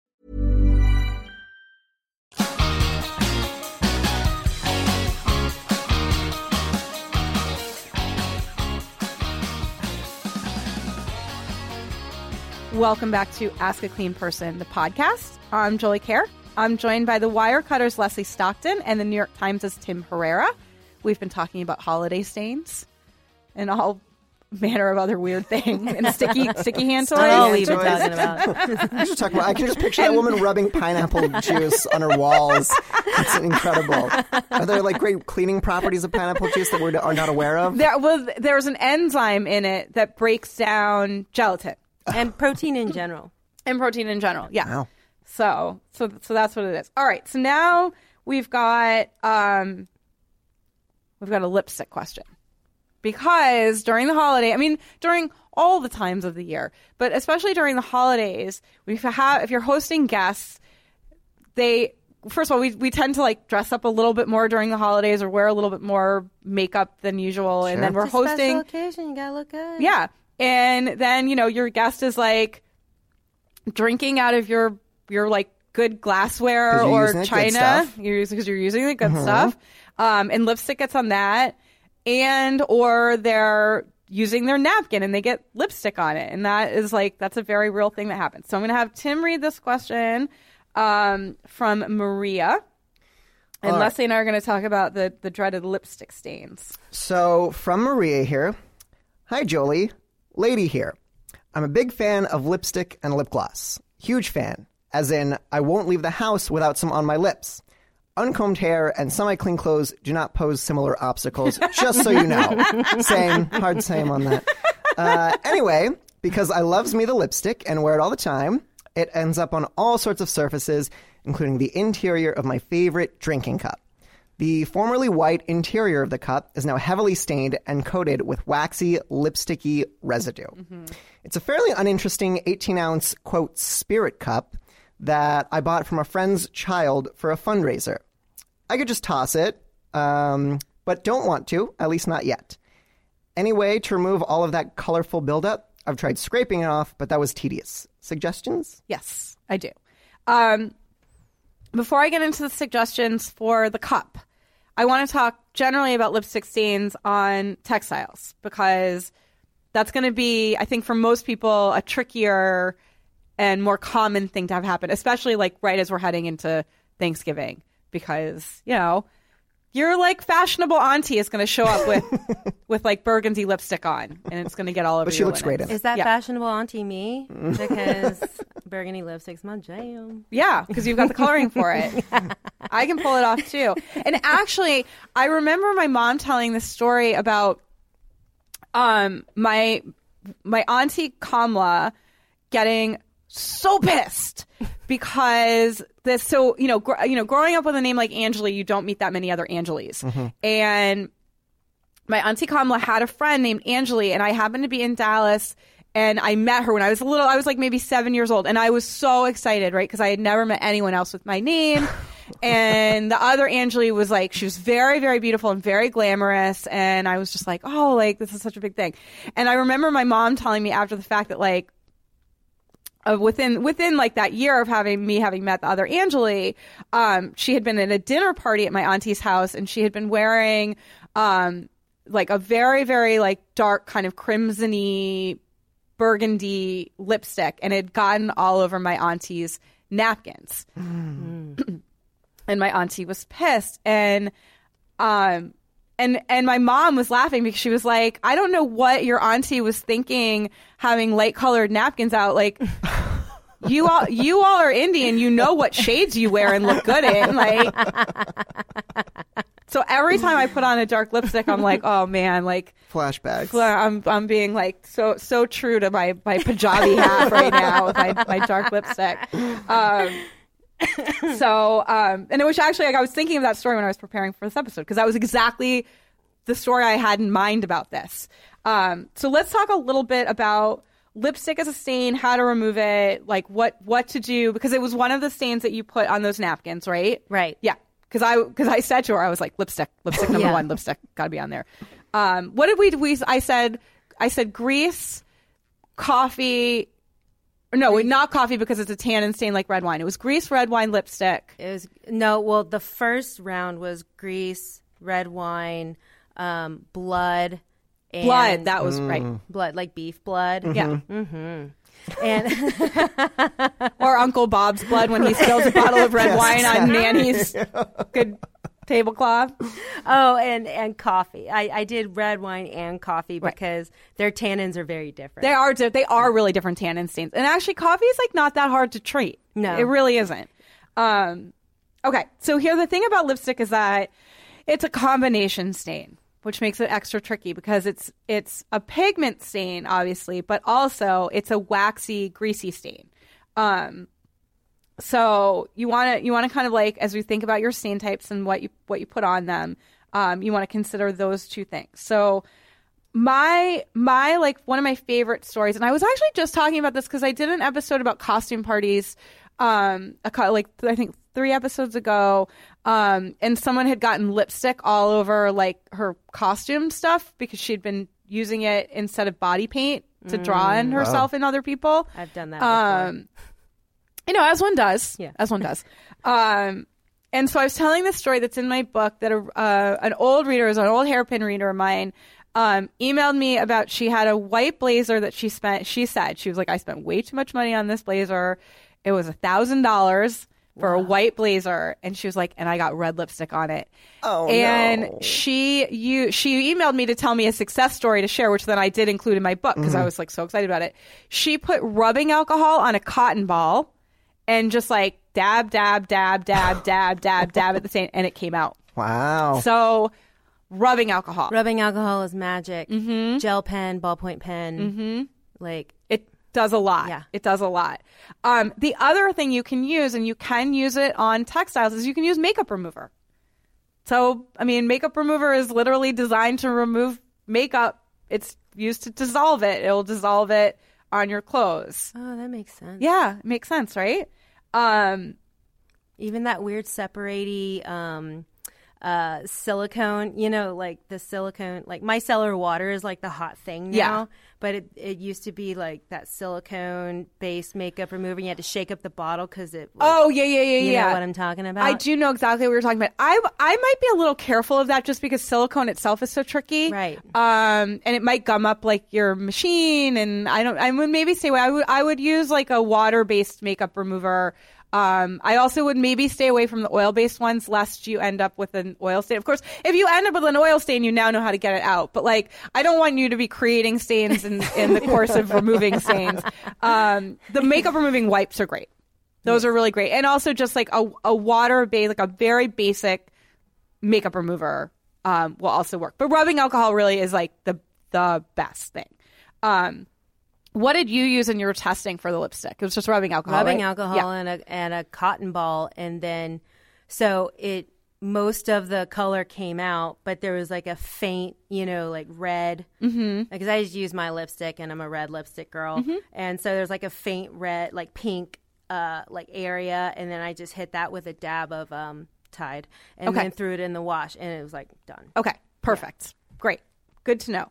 Welcome back to Ask a Clean Person, the podcast. I'm Jolie Kerr. I'm joined by the Wirecutter's Leslie Stockton and the New York Times' Tim Herrera. We've been talking about holiday stains and all manner of other weird things and sticky sticky hand toys. Oh, we've been talking about. I, just talk about, I can just picture that woman rubbing pineapple juice on her walls. It's incredible. Are there like great cleaning properties of pineapple juice that we are not aware of? There, well, there's an enzyme in it that breaks down gelatin And protein in general. and protein in general. Yeah. Wow. So, so, so that's what it is. All right. So now we've got um, we've got a lipstick question, because during the holiday, I mean, during all the times of the year, but especially during the holidays, we have if you're hosting guests, they first of all we we tend to like dress up a little bit more during the holidays or wear a little bit more makeup than usual, and then we're It's a special hosting. occasion. You gotta look good. Yeah. And then, you know, your guest is like drinking out of your your like good glassware 'Cause you're or using the good china. stuff. You're using because you're using the good stuff. Um, and lipstick gets on that. And or they're using their napkin and they get lipstick on it. And that is like that's a very real thing that happens. So I'm gonna have Tim read this question um, from Maria. And All right. Leslie and I are gonna talk about the, the dreaded lipstick stains. So, from Maria here. Hi, Jolie. Lady here. I'm a big fan of lipstick and lip gloss. Huge fan. As in, I won't leave the house without some on my lips. Uncombed hair and semi-clean clothes do not pose similar obstacles, just so you know. Same. Hard same on that. Uh, anyway, because I loves me the lipstick and wear it all the time, it ends up on all sorts of surfaces, including the interior of my favorite drinking cup. The formerly white interior of the cup is now heavily stained and coated with waxy, lipsticky residue. Mm-hmm. It's a fairly uninteresting eighteen-ounce, quote, spirit cup that I bought from a friend's child for a fundraiser. I could just toss it, um, but don't want to, at least not yet. Anyway, to remove all of that colorful buildup, I've tried scraping it off, but that was tedious. Suggestions? Yes, I do. Um, before I get into the suggestions for the cup, I want to talk generally about lipstick stains on textiles, because that's going to be, I think for most people, a trickier and more common thing to have happen, especially like right as we're heading into Thanksgiving, because, you know, your like fashionable auntie is going to show up with with like burgundy lipstick on, and it's going to get all over. But she your looks linens. great in it. Is that Yeah. fashionable auntie me? Because burgundy lipstick's my jam. Yeah, because you've got the coloring for it. I can pull it off too. And actually, I remember my mom telling this story about um my my auntie Kamla getting so pissed because this. So you know, gr- you know, growing up with a name like Angeli, you don't meet that many other Angelis, and my auntie Kamla had a friend named Angeli, and I happened to be in Dallas. And I met her when I was a little, I was like maybe seven years old. And I was so excited, right? Because I had never met anyone else with my name. And the other Angeli was like, she was very, very beautiful and very glamorous. And I was just like, oh, like, this is such a big thing. And I remember my mom telling me after the fact that, like, Uh, within within like that year of having me having met the other Angeli, um, she had been at a dinner party at my auntie's house, and she had been wearing um, like a very very like dark kind of crimson-y burgundy lipstick, and it had gotten all over my auntie's napkins. Mm. And my auntie was pissed, and um and and my mom was laughing because she was like, I don't know what your auntie was thinking having light colored napkins out. Like, you all you all are Indian, you know what shades you wear and look good in. Like, so every time I put on a dark lipstick, I'm like, oh man, like flashbacks. I'm I'm being like so so true to my my Punjabi hat right now with my, my dark lipstick. Um, so um, and it was actually like I was thinking of that story when I was preparing for this episode, because that was exactly the story I had in mind about this. Um, so let's talk a little bit about lipstick as a stain, how to remove it, like what what to do, because it was one of the stains that you put on those napkins, right? Right. Yeah. Because I because I said to her, I was like, lipstick, lipstick number Yeah. one, lipstick, got to be on there. Um, what did we we? I said I said grease, coffee. No, wait, not coffee, because it's a tannin stain like red wine. It was grease, red wine, lipstick. It was no. Well, the first round was grease, red wine, um, blood, and Blood. That was right. blood, like beef blood. Yeah. Mm-hmm. And Or Uncle Bob's blood when he spills a bottle of red Yes, wine on exactly. Nanny's good tablecloth. oh, and and coffee. I, I did red wine and coffee Right. because their tannins are very different. They are di- they are really different tannin stains, and actually, coffee is like not that hard to treat. No. it really isn't. Um, okay, so here the thing about lipstick is that it's a combination stain, which makes it extra tricky because it's it's a pigment stain, obviously, but also it's a waxy, greasy stain. Um, so you want to you want to kind of like, as we think about your stain types and what you what you put on them, um, you want to consider those two things. So my my like one of my favorite stories, and I was actually just talking about this because I did an episode about costume parties, um, a, co- like I think three episodes ago, um, and someone had gotten lipstick all over like her costume stuff because she'd been using it instead of body paint to draw in herself and other people. I've done that before. Um, you know, as one does. Yeah. As one does. Um, and so I was telling this story that's in my book that a, uh, an old reader, is an old hairpin reader of mine, um, emailed me about she had a white blazer that she spent. She said, she was like, I spent way too much money on this blazer. It was a thousand dollars for a white blazer. And she was like, and I got red lipstick on it. Oh, and no. she you she emailed me to tell me a success story to share, which then I did include in my book because I was like so excited about it. She put rubbing alcohol on a cotton ball and just like dab, dab, dab, dab, dab, dab, dab at the same, and it came out. Wow. So rubbing alcohol. Rubbing alcohol is magic. Mm-hmm. Gel pen, ballpoint pen. Mm-hmm. Like It does a lot. Yeah. It does a lot. Um, the other thing you can use, and you can use it on textiles, is you can use makeup remover. So, I mean, makeup remover is literally designed to remove makeup. It's used to dissolve it. It'll dissolve it on your clothes. oh, that makes sense. Yeah, it makes sense, right? Um, Even that weird separate um uh silicone, you know, like the silicone, like micellar water is like the hot thing now. Yeah. But it, it used to be like that silicone based makeup remover. You had to shake up the bottle because it was, oh, yeah, yeah, yeah, you yeah. know what I'm talking about? I do know exactly what you're talking about. I I might be a little careful of that just because silicone itself is so tricky, Right. Um, and it might gum up like your machine. And I don't. I would maybe say I would I would use like a water based makeup remover. Um, I also would maybe stay away from the oil based ones lest you end up with an oil stain. Of course, if you end up with an oil stain, you now know how to get it out. But like, I don't want you to be creating stains in, in the course of removing stains. Um, the makeup removing wipes are great. Those are really great. And also just like a, a water based, like a very basic makeup remover, um, will also work. But rubbing alcohol really is like the, the best thing. Um, what did you use in your testing for the lipstick? It was just rubbing alcohol, rubbing right? alcohol Yeah. and a and a cotton ball, and then so it most of the color came out, but there was like a faint, you know, like red. Mm-hmm. Because I just use my lipstick, and I'm a red lipstick girl, Mm-hmm. and so there's like a faint red, like pink, uh, like area, and then I just hit that with a dab of um Tide, and Okay. then threw it in the wash, and it was like done. Okay, perfect. Great. Good to know.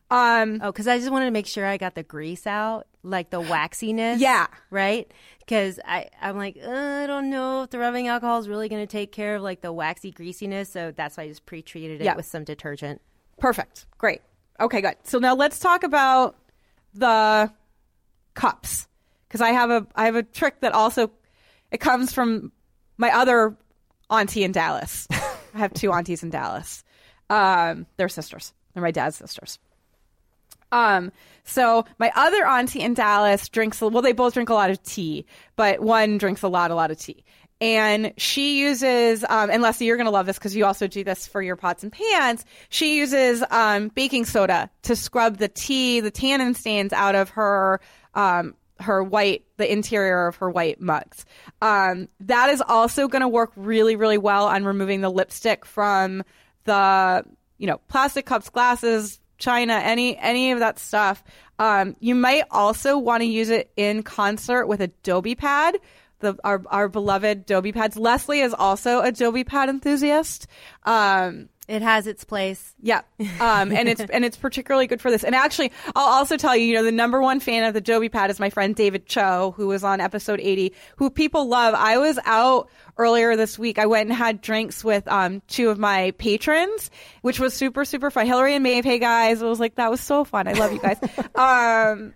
Um, Oh, because I just wanted to make sure I got the grease out, like the waxiness. Yeah. Right? Because I'm like, uh, I don't know if the rubbing alcohol is really going to take care of like the waxy greasiness. So that's why I just pre-treated it Yeah. with some detergent. Perfect. Great. Okay, good. So now let's talk about the cups. Because I have a I have a trick that also, it comes from my other auntie in Dallas. I have two aunties in Dallas. Um, they're sisters. They're my dad's sisters. Um, so my other auntie in Dallas drinks, well, they both drink a lot of tea, but one drinks a lot, a lot of tea. And she uses, um, and Leslie, you're going to love this because you also do this for your pots and pans. She uses um, baking soda to scrub the tea, the tannin stains out of her, um, her white, the interior of her white mugs. Um, that is also going to work really, really well on removing the lipstick from the, you know, plastic cups, glasses, china, any any of that stuff. Um, you might also want to use it in concert with a Adobe Pad, the our our beloved Adobe Pads. Leslie is also a Adobe Pad enthusiast. Um, It has its place. yeah, um, and it's and it's particularly good for this. And actually, I'll also tell you, you know, the number one fan of the Adobe Pad is my friend David Cho, who was on episode eighty, who people love. I was out earlier this week. I went and had drinks with um, two of my patrons, which was super super fun. Hillary and Maeve, hey guys, it was like that was so fun. I love you guys. um,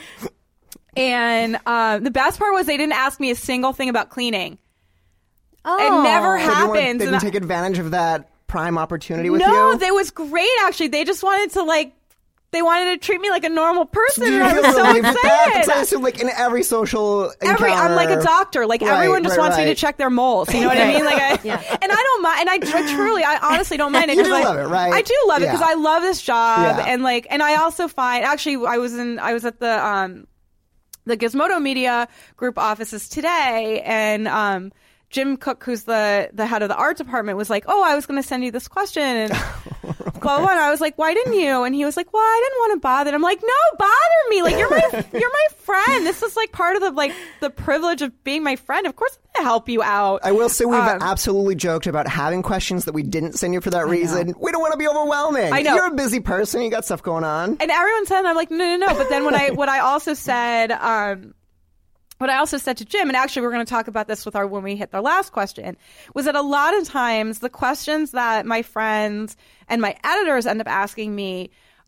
and uh, the best part was they didn't ask me a single thing about cleaning. Oh, It never So they weren't- happens. They and didn't I- take advantage of that prime opportunity with no, you? that was great. Actually, they just wanted to like, they wanted to treat me like a normal person. Do you and I feel was so relieved at that? excited. That's I assume, like, in every social Every, I'm like a encounter- doctor. Like Right, everyone just right, wants me to right. check their moles. You know what I mean? Like, I, Yeah. and I don't mind. And I, I truly, I honestly don't mind it. You 'cause do I, love it, right? I do love it Yeah. because I love this job. Yeah. And like, and I also find actually, I was in, I was at the um, the Gizmodo Media Group offices today, and um. Jim Cook, who's the, the head of the art department, was like, oh, I was going to send you this question. And blah, blah, blah. And I was like, why didn't you? And he was like, well, I didn't want to bother. And I'm like, no, bother me. Like, you're my, you're my friend. This is like part of the, like, the privilege of being my friend. Of course I'm going to help you out. I will say we've Um, absolutely joked about having questions that we didn't send you for that reason. We don't want to be overwhelming. I know. You're a busy person. You got stuff going on. And everyone said, and I'm like, no, no, no. But then when I, what I also said, um, what I also said to Jim, and actually we're going to talk about this with our when we hit the last question, was that a lot of times the questions that my friends and my editors end up asking me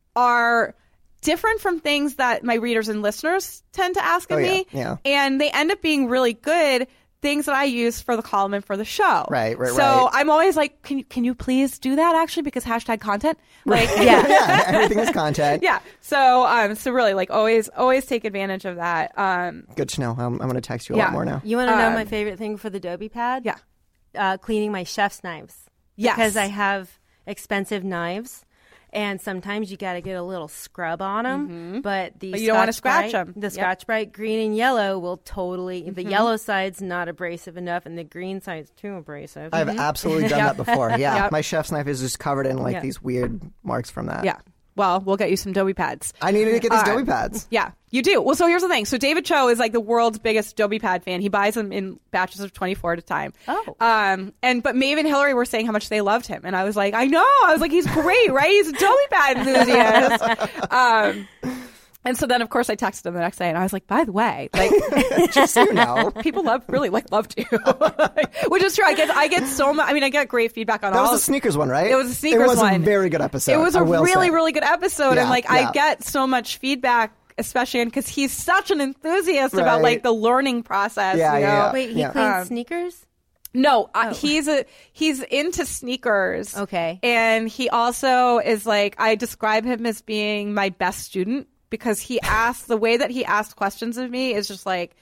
are different from things that my readers and listeners tend to ask of Oh, yeah, me. yeah. And they end up being really good things that I use for the column and for the show. Right, right, so right. I'm always like, can you, can you please do that actually? Because hashtag content. Like, Yeah. yeah, everything is content. yeah. So, um, so really, like, always, always take advantage of that. Um, Good to know. I'm, I'm going to text you a Yeah. lot more now. You want to know Um, my favorite thing for the Adobe Pad? yeah. Uh, cleaning my chef's knives. Yes. Because I have expensive knives. And sometimes you got to get a little scrub on them, but the But you don't wanna Scotch scratch Brite- 'em. The Yep. Scotch Brite green and yellow will totally. The yellow side's not abrasive enough, and the green side's too abrasive. I've absolutely done that before. Yeah. Yep. My chef's knife is just covered in, like, Yeah. these weird marks from that. Yeah. Well, we'll get you some Adobe pads. I needed to get these Uh, Adobe pads. Yeah, you do. Well, so here's the thing. So David Cho is like the world's biggest Adobe Pad fan. He buys them in batches of twenty-four at a time. Oh. Um, and but Maeve and Hillary were saying how much they loved him, and I was like, I know. I was like, he's great, right? He's a Adobe Pad enthusiast. um, and so then, of course, I texted him the next day, and I was like, by the way, like, Just so you know. people love really like loved you, which is true. I get I get so much. I mean, I get great feedback on That all. was the sneakers one, right? It was a sneakers It was one. a very good episode. It was I a will really, say. really good episode, Yeah, and like yeah. I get so much feedback, especially because he's such an enthusiast about Right. like the learning process. Yeah, you know? yeah, yeah. Wait, he Yeah. cleans Um, sneakers? No, uh, he's a he's into sneakers. Okay. and he also is like I describe him as being my best student because he asks the way that he asks questions of me is just like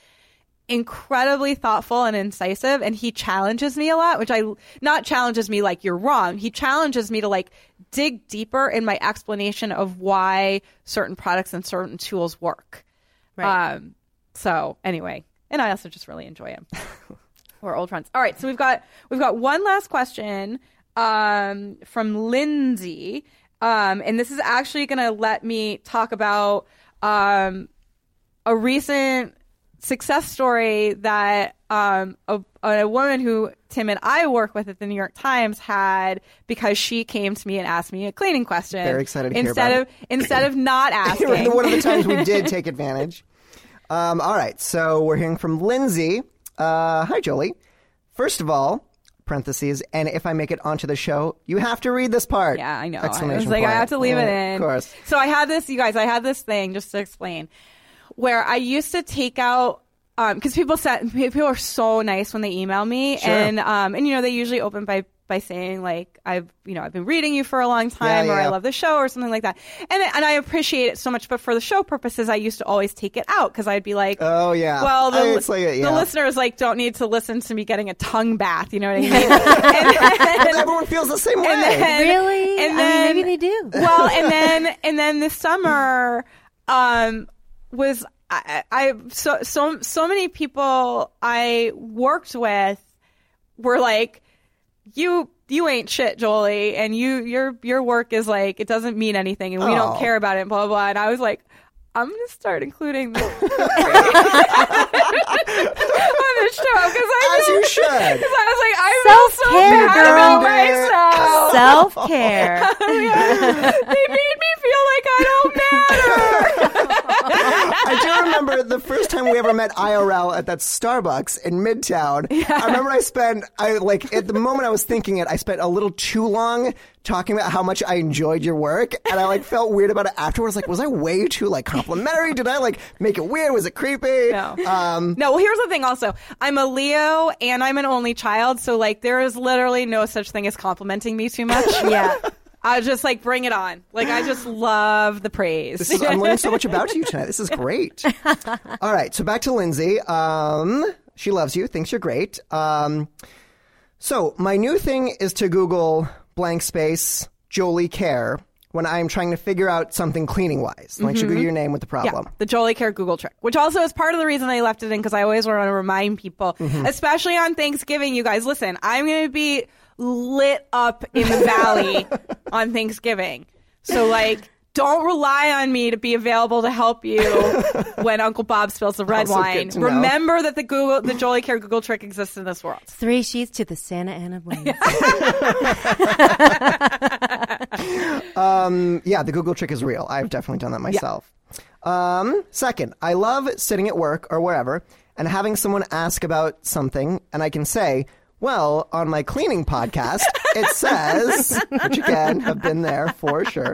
incredibly thoughtful and incisive, and he challenges me a lot, which I not challenges me like you're wrong. He challenges me to like dig deeper in my explanation of why certain products and certain tools work. Right. Um, so anyway, and I also just really enjoy him. We're old friends. All right, so we've got we've got one last question um, from Lindsay, um, and this is actually going to let me talk about um, a recent success story that um, a, a woman who Tim and I work with at the New York Times had because she came to me and asked me a cleaning question. Very excited to instead hear of Instead of not asking. One of the times we did take advantage. Um, all right, so we're hearing from Lindsay. Uh, hi, Jolie. First of all, parentheses, and if I make it onto the show, you have to read this part. Yeah, I know. Exclamation I was like, point. I have to leave yeah, it in. Of course. So I had this, you guys, I had this thing, just to explain, where I used to take out, because um, people said, people are so nice when they email me, Sure. and um, and you know, they usually open by by saying like, I've you know I've been reading you for a long time, Yeah, or yeah. I love the show, or something like that, and and I appreciate it so much. But for the show purposes, I used to always take it out because I'd be like, Oh, yeah. well, the, I- it's like, yeah. the listeners like don't need to listen to me getting a tongue bath. You know what I mean? and, But everyone feels the same way. and then, Really? And I then, mean, maybe they do. Well, and then and then this summer um, was I, I so so so many people I worked with were like, you you ain't shit, Jolie, and you your your work is like, it doesn't mean anything, and we Oh. don't care about it, blah blah blah. And I was like, I'm gonna start including this on the show because I As feel- you should. Because I was like, I feel so Self-care, bad girl. about myself. Self care. They made me feel like I don't matter. I do remember the first time we ever met I R L at that Starbucks in Midtown. I remember I spent, I like, at the moment I was thinking it, I spent a little too long talking about how much I enjoyed your work, and I like felt weird about it afterwards. Like, was I way too like complimentary? Did I like make it weird? Was it creepy? No. Um, No, well, here's the thing also. I'm a Leo and I'm an only child, so like there is literally no such thing as complimenting me too much. Yeah. I just like bring it on. Like I just love the praise. This is, I'm learning so much about you tonight. This is great. All right, so back to Lindsay. Um, she loves you, thinks you're great. Um, so my new thing is to Google blank space Jolie Care when I'm trying to figure out something cleaning wise. Like, should Google your name with the problem. Yeah, the Jolie Care Google trick, which also is part of the reason I left it in, because I always want to remind people, especially on Thanksgiving, you guys, listen, I'm going to be lit up in the valley on Thanksgiving. So, like, don't rely on me to be available to help you when Uncle Bob spills the red Also wine. good to know. Remember that the Google, the Jolie Care Google trick exists in this world. Three sheets to the Santa Ana Wings. Um, yeah, the Google trick is real. I've definitely done that myself. Um, second, I love sitting at work or wherever and having someone ask about something, and I can say, well, on my cleaning podcast, it says, which again, have been there for sure.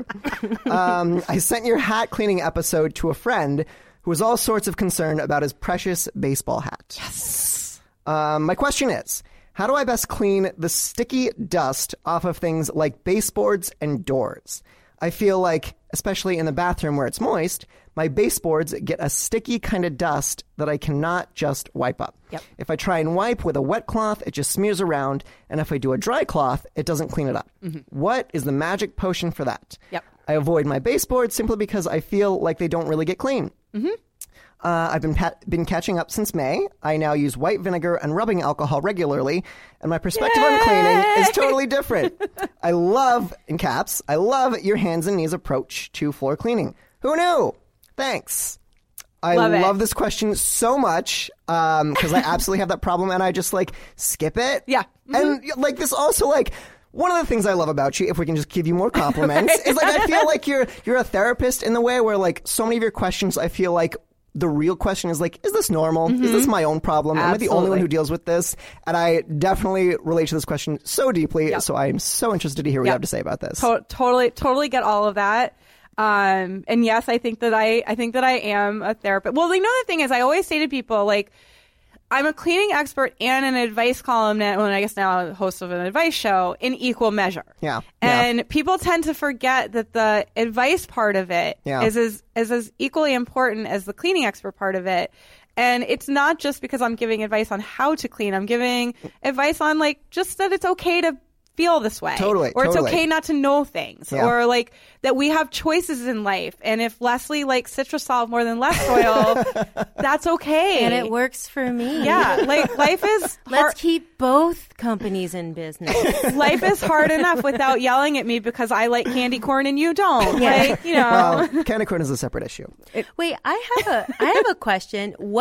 Um, I sent your hat cleaning episode to a friend who was all sorts of concerned about his precious baseball hat. Yes. Um, my question is, how do I best clean the sticky dust off of things like baseboards and doors? I feel like, especially in the bathroom where it's moist, my baseboards get a sticky kind of dust that I cannot just wipe up. Yep. If I try and wipe with a wet cloth, it just smears around, and if I do a dry cloth, it doesn't clean it up. Mm-hmm. What is the magic potion for that? Yep. I avoid my baseboards simply because I feel like they don't really get clean. Mm-hmm. Uh, I've been pat- been catching up since May. I now use white vinegar and rubbing alcohol regularly, and my perspective on cleaning is totally different. I love, in caps, I love your hands and knees approach to floor cleaning. Who knew? Thanks. I Love love, it. this question so much because I absolutely have that problem, and I just like skip it. Yeah. Mm-hmm. And like this also like. One of the things I love about you, if we can just give you more compliments, is like I feel like you're you're a therapist in the way where like so many of your questions, I feel like the real question is like, is this normal? Mm-hmm. Is this my own problem? Am I the only one Absolutely. who deals with this? And I definitely relate to this question so deeply. Yep. So I am so interested to hear what you Yep. have to say about this. To- totally, totally get all of that. Um, and yes, I think that I, I think that I am a therapist. Well, the other thing is, I always say to people, like, I'm a cleaning expert and an advice columnist, well, I guess now a host of an advice show in equal measure. Yeah. And Yeah. people tend to forget that the advice part of it Yeah. is as, is as equally important as the cleaning expert part of it. And it's not just because I'm giving advice on how to clean. I'm giving advice on, like, just that it's okay to feel this way. Totally, Or totally. it's okay not to know things. Yeah. Or, like, that we have choices in life. And if Leslie likes Citrusol more than Less Oil, that's okay. And it works for me. Yeah. Like, life is Let's hard. keep both companies in business. Life is hard enough without yelling at me because I like candy corn and you don't. Yeah. Like, you know. Well, candy corn is a separate issue. Wait, I have a I have a question. What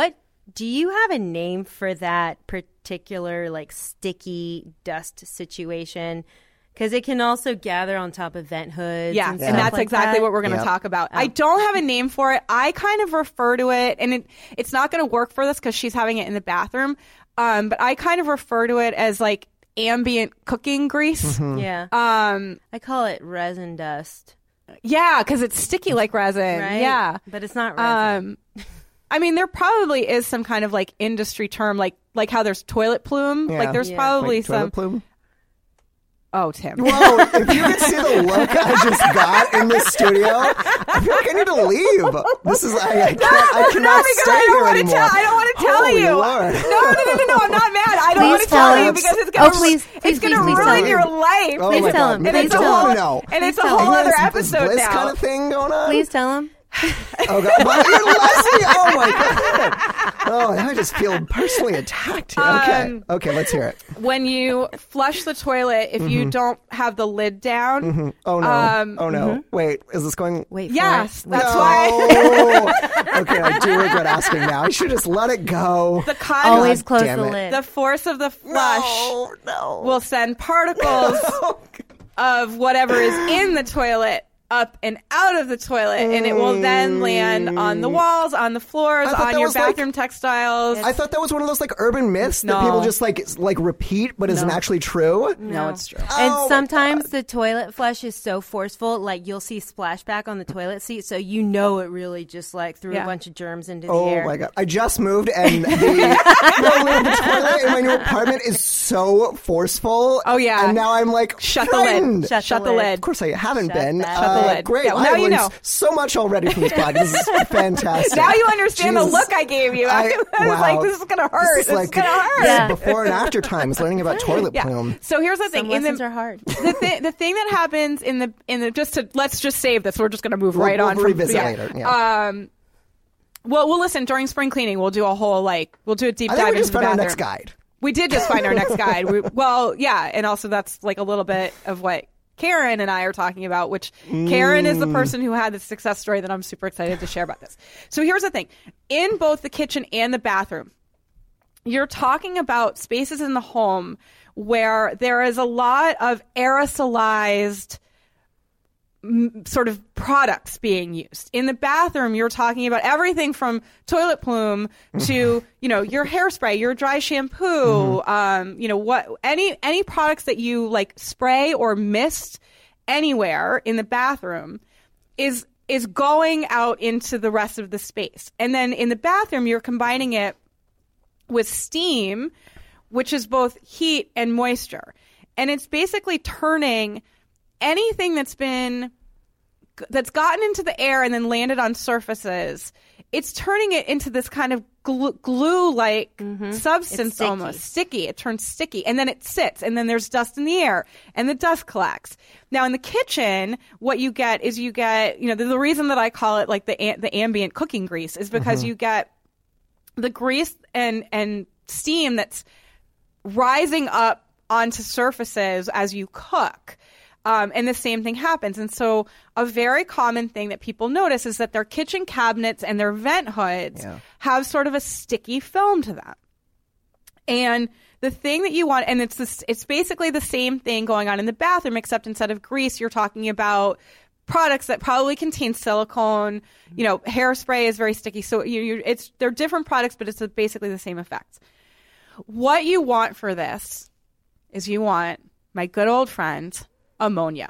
Do you have a name for that particular like sticky dust situation? Because it can also gather on top of vent hoods. Yeah, and, and that's like exactly that. what we're going to Yep. talk about. I don't have a name for it. I kind of refer to it, and it, it's not going to work for this because she's having it in the bathroom. Um, but I kind of refer to it as like ambient cooking grease. Yeah. Um, I call it resin dust. yeah, because it's sticky like resin. Right? Yeah. But it's not resin. Um, I mean, there probably is some kind of like industry term, like like how there's toilet plume. Yeah. Like there's Yeah. probably Wait, some. toilet plume? Oh, Tim. Whoa, if you could see the look I just got in this studio, I feel like I need to leave. This is, I, I, can't, I cannot because stay I don't here want to anymore. tell. I don't want to tell Holy you. Lord. No, no, no, no, no. I'm not mad. I don't Please want to tell tell you him. because it's Oh, gonna, please, it's please, gonna please, please ruin tell your him. life. Oh Please my tell God. him. Maybe Please I don't tell want him. to know. And it's a Please whole tell him. other This episode bliss now. kind of thing going on? Please tell him. Oh, God. But you're Leslie. Oh, my God. Oh, I just feel personally attacked here. Okay. Um, okay, let's hear it. When you flush the toilet, if you don't have the lid down, Oh, no. Um, oh, no. Wait, is this going... Wait for yes, it. that's no. why Okay, I do regret asking now. I should just let it go. the con- Always close damn the it. lid. the force of the flush No, no. will send particles of whatever is in the toilet up and out of the toilet, and it will then land on the walls, on the floors, I thought on that your was like- bathroom textiles. I thought that was one of those like urban myths that No. people just like like repeat, but isn't actually true. no, it's true. And Oh, my sometimes the toilet flush is so forceful, like you'll see splashback on the toilet seat, so you know it really just like threw Yeah. a bunch of germs into Oh the air. my God! I just moved, and the, the, the toilet in my new apartment is so forceful. Oh, yeah. and now I'm like, Shut the lid. frightened. Shut Shut the the lid. lid. Of course, I haven't Shut been. that. Shut the Uh, lid. Great. Yeah, well, I've now you learned know. so much already from this podcast. This is fantastic. Now you understand Jesus. the look I gave you. I, I- was wow. like, this is gonna hurt. This is like gonna hurt. Yeah. before and after times learning about toilet Yeah. plume. So here's the Some thing. In lessons the, are hard. the, th- the thing that happens in the in the just to let's just save this. We're just gonna move We'll- right we'll on. From, revisit yeah. later, yeah. Um. Well, we'll listen during spring cleaning. We'll do a whole like we'll do a deep I dive think we into just the found our bathroom. next guide. We did just find our next guide. We, well, yeah, and also that's like a little bit of what Karen and I are talking about, which Karen is the person who had the success story that I'm super excited to share about this. So here's the thing. In both the kitchen and the bathroom, you're talking about spaces in the home where there is a lot of aerosolized m- sort of products being used. In the bathroom, you're talking about everything from toilet plume to, you know, your hairspray, your dry shampoo, um, you know, what any any products that you like spray or mist anywhere in the bathroom is is going out into the rest of the space. And then in the bathroom, you're combining it with steam, which is both heat and moisture. And it's basically turning anything that's been that's gotten into the air and then landed on surfaces, it's turning it into this kind of glue, glue-like substance, It's sticky. almost sticky. It turns sticky, and then it sits, and then there's dust in the air, and the dust collects. Now, in the kitchen, what you get is you get, you know, the, the reason that I call it like the a- the ambient cooking grease is because you get the grease and and steam that's rising up onto surfaces as you cook. Um, and the same thing happens. And so a very common thing that people notice is that their kitchen cabinets and their vent hoods Yeah. have sort of a sticky film to them. And the thing that you want, and it's this, it's basically the same thing going on in the bathroom, except instead of grease, you're talking about products that probably contain silicone. You know, hairspray is very sticky. So you, you it's they're different products, but it's basically the same effects. What you want for this is you want my good old friend ammonia.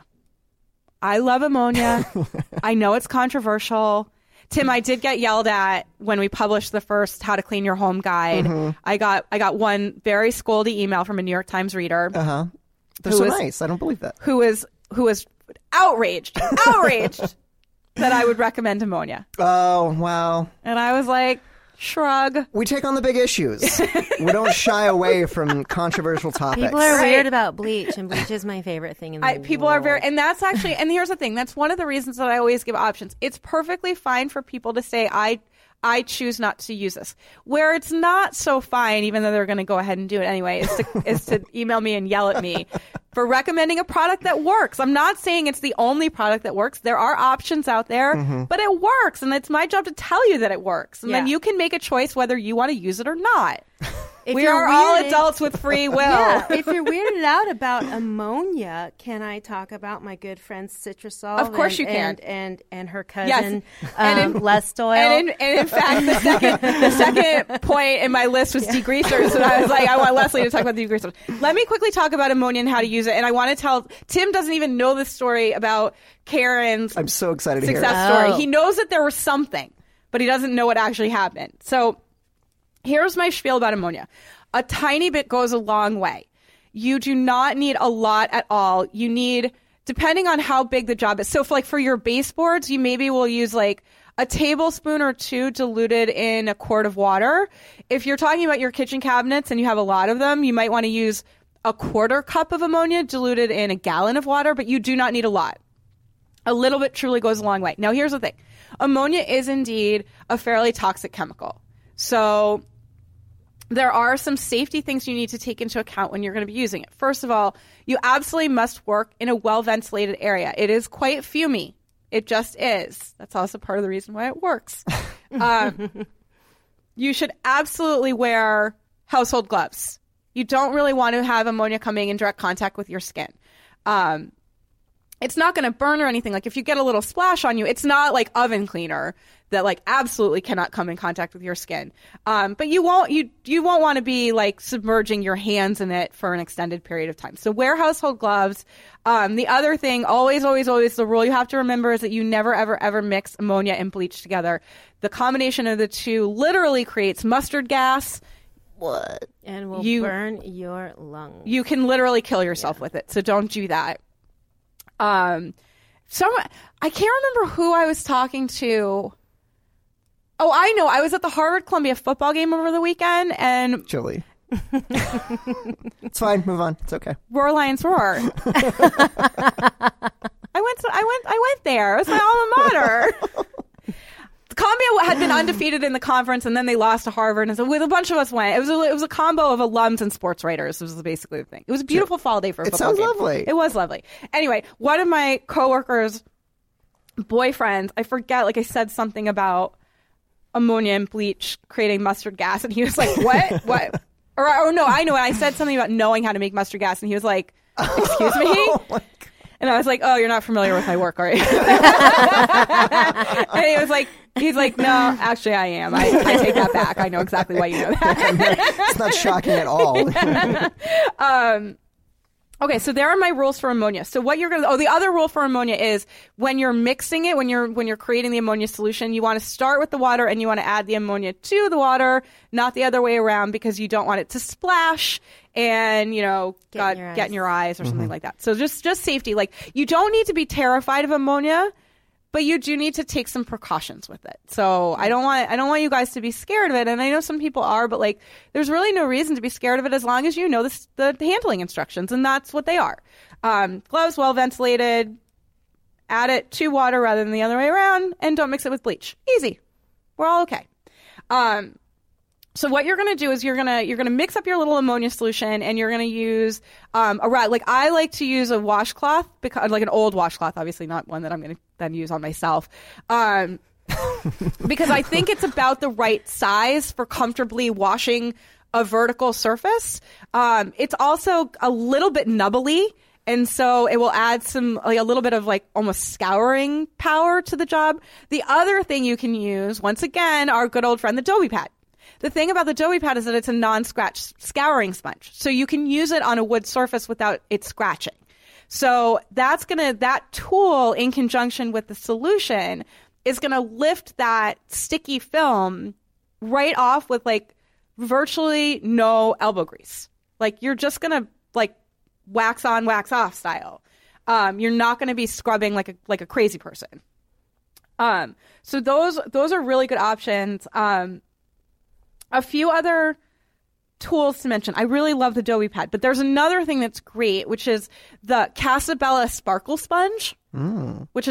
I love ammonia. I know it's controversial. Tim, I did get yelled at when we published the first How to Clean Your Home guide. Mm-hmm. I got I got one very scoldy email from a New York Times reader Uh huh. They're Who so is- nice. I don't believe that. who is who was outraged, outraged that I would recommend ammonia. Oh wow. And I was like, shrug. We take on the big issues. We don't shy away from controversial topics. People are Right. weird about bleach, and bleach is my favorite thing in the I, world. people are very, and that's actually, and here's the thing. That's one of the reasons that I always give options. It's perfectly fine for people to say, I, I choose not to use this. Where it's not so fine, even though they're going to go ahead and do it anyway, is to, is to email me and yell at me for recommending a product that works. I'm not saying it's the only product that works. There are options out there, mm-hmm. but it works. And it's my job to tell you that it works. And yeah. then you can make a choice whether you want to use it or not. If we are all adults with free will. Yeah, if you're weirded out about ammonia, can I talk about my good friend Citrusol? Of course and, you can. And, and, and her cousin, yes. um, and in, Lestoil. And in, and in fact, the second, the second point in my list was yeah. degreasers. And I was like, I want Leslie to talk about the degreasers. Let me quickly talk about ammonia and how to use it. And I want to tell, Tim doesn't even know this story about Karen's I'm so excited to hear success it. story. Oh. He knows that there was something, but he doesn't know what actually happened. So here's my spiel about ammonia. A tiny bit goes a long way. You do not need a lot at all. You need, depending on how big the job is. So for like for your baseboards, you maybe will use like a tablespoon or two diluted in a quart of water. If you're talking about your kitchen cabinets and you have a lot of them, you might want to use a quarter cup of ammonia diluted in a gallon of water, but you do not need a lot. A little bit truly goes a long way. Now, here's the thing. Ammonia is indeed a fairly toxic chemical. So there are some safety things you need to take into account when you're going to be using it. First of all, you absolutely must work in a well-ventilated area. It is quite fumey. It just is. That's also part of the reason why it works. um, you should absolutely wear household gloves. You don't really want to have ammonia coming in direct contact with your skin. Um, it's not going to burn or anything. Like if you get a little splash on you, it's not like oven cleaner that like absolutely cannot come in contact with your skin. Um, but you won't you you won't want to be like submerging your hands in it for an extended period of time. So wear household gloves. Um, the other thing, always, always, always, the rule you have to remember is that you never, ever, ever mix ammonia and bleach together. The combination of the two literally creates mustard gas. What? And will you, burn your lungs. You can literally kill yourself yeah. with it. So don't do that. Um, some I can't remember who I was talking to. Oh, I know. I was at the Harvard-Columbia football game over the weekend, and Chilly. It's fine. Move on. It's okay. Roar Lions Roar. I went. To, I went. I went there. It was my alma mater. Columbia had been undefeated in the conference, and then they lost to Harvard. And so with a bunch of us went. It was a, it was a combo of alums and sports writers. It was basically the thing. It was a beautiful fall day for a it football sounds game. lovely. It was lovely. Anyway, one of my coworkers' boyfriends, I forget, like I said something about ammonia and bleach creating mustard gas, and he was like, "What? What?" Or, or no, I know. I said something about knowing how to make mustard gas, and he was like, "Excuse me." Oh and I was like, "Oh, you're not familiar with my work, are you?" And he was like, "He's like, no, actually, I am. I, I take that back. I know exactly why you know that." It's not shocking at all. um, okay, so there are my rules for ammonia. So what you're gonna oh, the other rule for ammonia is when you're mixing it, when you're when you're creating the ammonia solution, you want to start with the water and you want to add the ammonia to the water, not the other way around, because you don't want it to splash and, you know, Get God, in your get in your eyes or mm-hmm. something like that. So just just safety. Like, you don't need to be terrified of ammonia, but you do need to take some precautions with it. So I don't want I don't want you guys to be scared of it. And I know some people are, but like, there's really no reason to be scared of it as long as you know the, the handling instructions, and that's what they are. Um, gloves, well ventilated. Add it to water rather than the other way around, and don't mix it with bleach. Easy. We're all okay. Um, So what you're going to do is you're going to you're going to mix up your little ammonia solution, and you're going to use um, a rat. Like, I like to use a washcloth, because like an old washcloth, obviously not one that I'm going to then use on myself, um, because I think it's about the right size for comfortably washing a vertical surface. Um, it's also a little bit nubbly, and so it will add some, like a little bit of like almost scouring power to the job. The other thing you can use, once again, our good old friend, the Dobie Pad. The thing about the Dobie Pad is that it's a non-scratch scouring sponge. So you can use it on a wood surface without it scratching. So that's going to, that tool in conjunction with the solution is going to lift that sticky film right off with like virtually no elbow grease. Like, you're just going to like wax on, wax off style. Um, you're not going to be scrubbing like a, like a crazy person. Um, so those, those are really good options. Um, A few other tools to mention. I really love the Dobie Pad, but there's another thing that's great, which is the Casabella Sparkle Sponge, mm. which is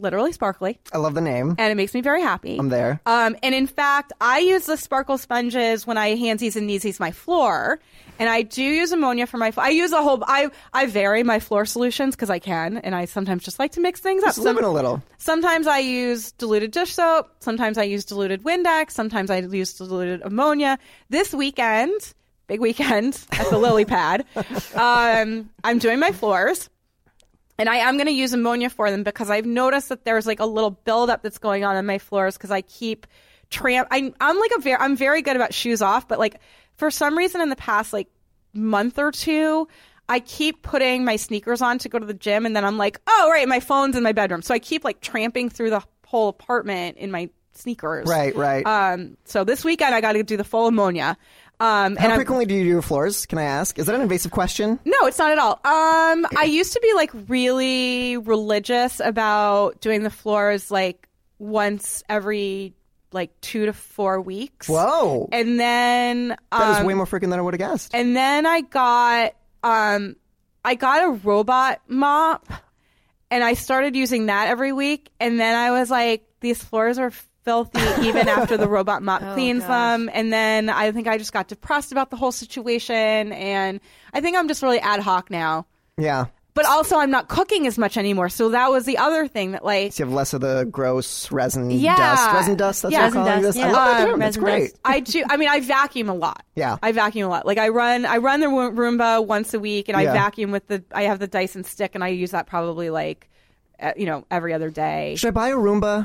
literally sparkly. I love the name. And it makes me very happy. I'm there. Um, and in fact, I use the sparkle sponges when I handsies and kneesies my floor. And I do use ammonia for my floor. I use a whole, I, I vary my floor solutions because I can. And I sometimes just like to mix things up. Just living a little. Sometimes I use diluted dish soap. Sometimes I use diluted Windex. Sometimes I use diluted ammonia. This weekend, big weekend at the lily pad, um, I'm doing my floors. And I am going to use ammonia for them because I've noticed that there's like a little buildup that's going on in my floors because I keep tramp. I, I'm like a very, I'm very good about shoes off, but like for some reason in the past like month or two, I keep putting my sneakers on to go to the gym, and then I'm like, oh right, my phone's in my bedroom, so I keep like tramping through the whole apartment in my sneakers. Right, right. Um, so this weekend I got to do the full ammonia. Um, How and frequently I'm, do you do your floors? Can I ask? Is that an invasive question? No, it's not at all. Um, I used to be like really religious about doing the floors like once every like two to four weeks. Whoa. And then um, That is way more freaking than I would have guessed. and then I got um, I got a robot mop, and I started using that every week. And then I was like, these floors are filthy even after the robot mop Oh, cleans gosh. them. And then I think I just got depressed about the whole situation, and I think I'm just really ad hoc now. Yeah. But also I'm not cooking as much anymore, so that was the other thing that like So you have less of the gross resin Yeah. dust. Resin dust, that's Yeah. what I'm calling Resin this. dust, I yeah. love that Um, term. That's resin great. dust. I do. I mean, I vacuum a lot. Yeah. I vacuum a lot. Like I run, I run the Room- Roomba once a week, and Yeah. I vacuum with the. I have the Dyson stick, and I use that probably like, uh, you know, every other day. Should I buy a Roomba?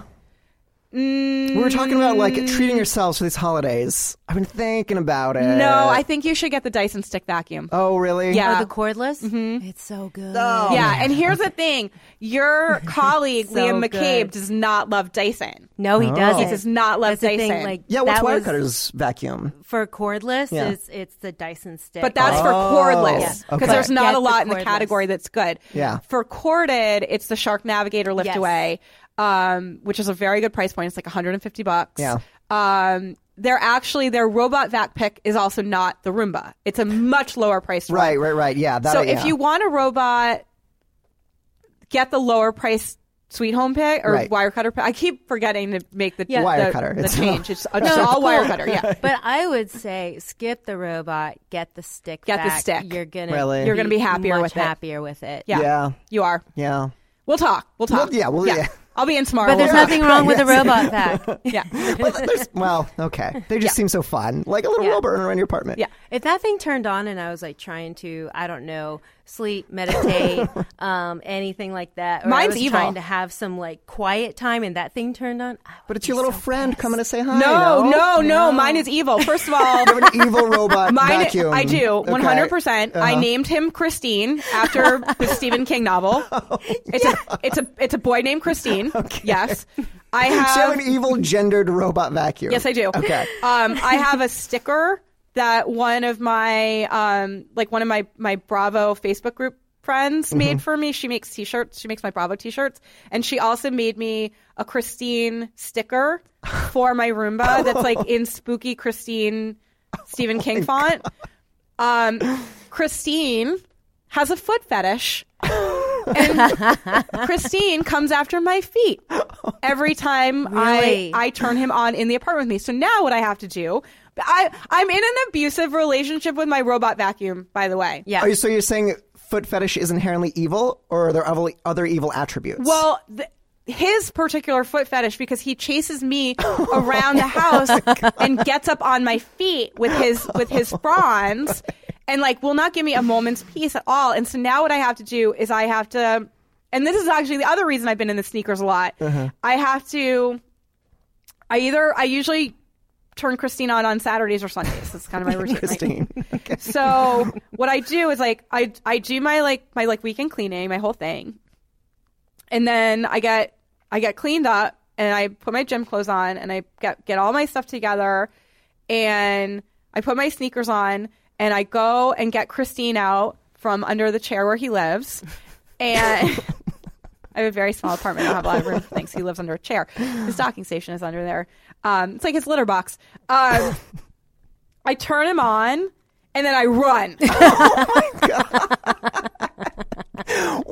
Mm, We were talking about like treating yourselves for these holidays. I've been thinking about it. No, I think you should get the Dyson stick vacuum. Oh, really? Yeah. Oh, the cordless? Mm-hmm. It's so good. Oh, yeah, man. and here's the thing: your colleague So Liam McCabe good. does not love Dyson. No, he Oh. doesn't. He does not love That's the Dyson. thing, like, Yeah, what's that wire was- cutters vacuum? For cordless, Yeah. it's, it's the Dyson stick. But that's for Oh, cordless yeah. because Okay. there's not Get a the lot in the cordless. category that's good. Yeah. For corded, it's the Shark Navigator Lift Yes. Away, um, which is a very good price point. It's like one hundred fifty bucks. Yeah. Um, they're actually their robot vac pick is also not the Roomba. It's a much lower price. Right, right, right. Yeah. That, So yeah. if you want a robot, get the lower price Sweet Home pick or Right. wire cutter pick. I keep forgetting to make the Yeah. Wire the, cutter. the It's- change. It's, it's all wire cutter. Yeah. But I would say skip the robot, get the stick. Get the back. stick. You're gonna Really? You're gonna be happier much with it. happier with it. Yeah. Yeah. You are. Yeah. We'll talk. We'll talk. Well, yeah, well, yeah. I'll be in tomorrow. But there's We'll talk. nothing wrong with a robot vac. Yeah. well, there's, well, okay. They just Yeah. seem so fun. Like a little Yeah. robot around your apartment. Yeah. If that thing turned on and I was like trying to, I don't know, sleep, meditate, um, anything like that, or I Mine's was evil. trying to have some like quiet time and that thing turned on, I would But it's be your little so friend pissed. coming to say hi. No, no, no, no. Mine is evil. First of all, You have an evil robot mine vacuum. I do Okay. one hundred percent. I Uh-huh. named him Christine after the Stephen King novel. Oh, It's a it's a it's a boy named Christine. Yes. I So you have have an evil gendered robot vacuum. Yes, I do. Okay. Um, I have a sticker that one of my um, like one of my my Bravo Facebook group friends Mm-hmm. made for me. She makes t-shirts. She makes my Bravo t-shirts, and she also made me a Christine sticker for my Roomba that's like in spooky Christine Stephen King font. Um, Christine has a foot fetish. And Christine comes after my feet every time Really? I I turn him on in the apartment with me. So now what I have to do, I I'm in an abusive relationship with my robot vacuum, by the way. Yeah. Are you, so you're saying foot fetish is inherently evil, or are there other, other evil attributes? Well, th- his particular foot fetish, because he chases me around the house and gets up on my feet with his with his fronds, and like will not give me a moment's peace at all. And so now what I have to do is I have to, and this is actually the other reason I've been in the sneakers a lot. I have to, I either I usually turn Christine on on Saturdays or Sundays. That's kind of my routine. right? Christine. Okay. So what I do is like I I do my like my like weekend cleaning, my whole thing, and then I get I get cleaned up and I put my gym clothes on and I get get all my stuff together and I put my sneakers on and I go and get Christine out from under the chair where he lives, and I have a very small apartment. I don't have a lot of room for things. He lives under a chair. His docking station is under there. Um, it's like his litter box. Um, I turn him on, and then I run.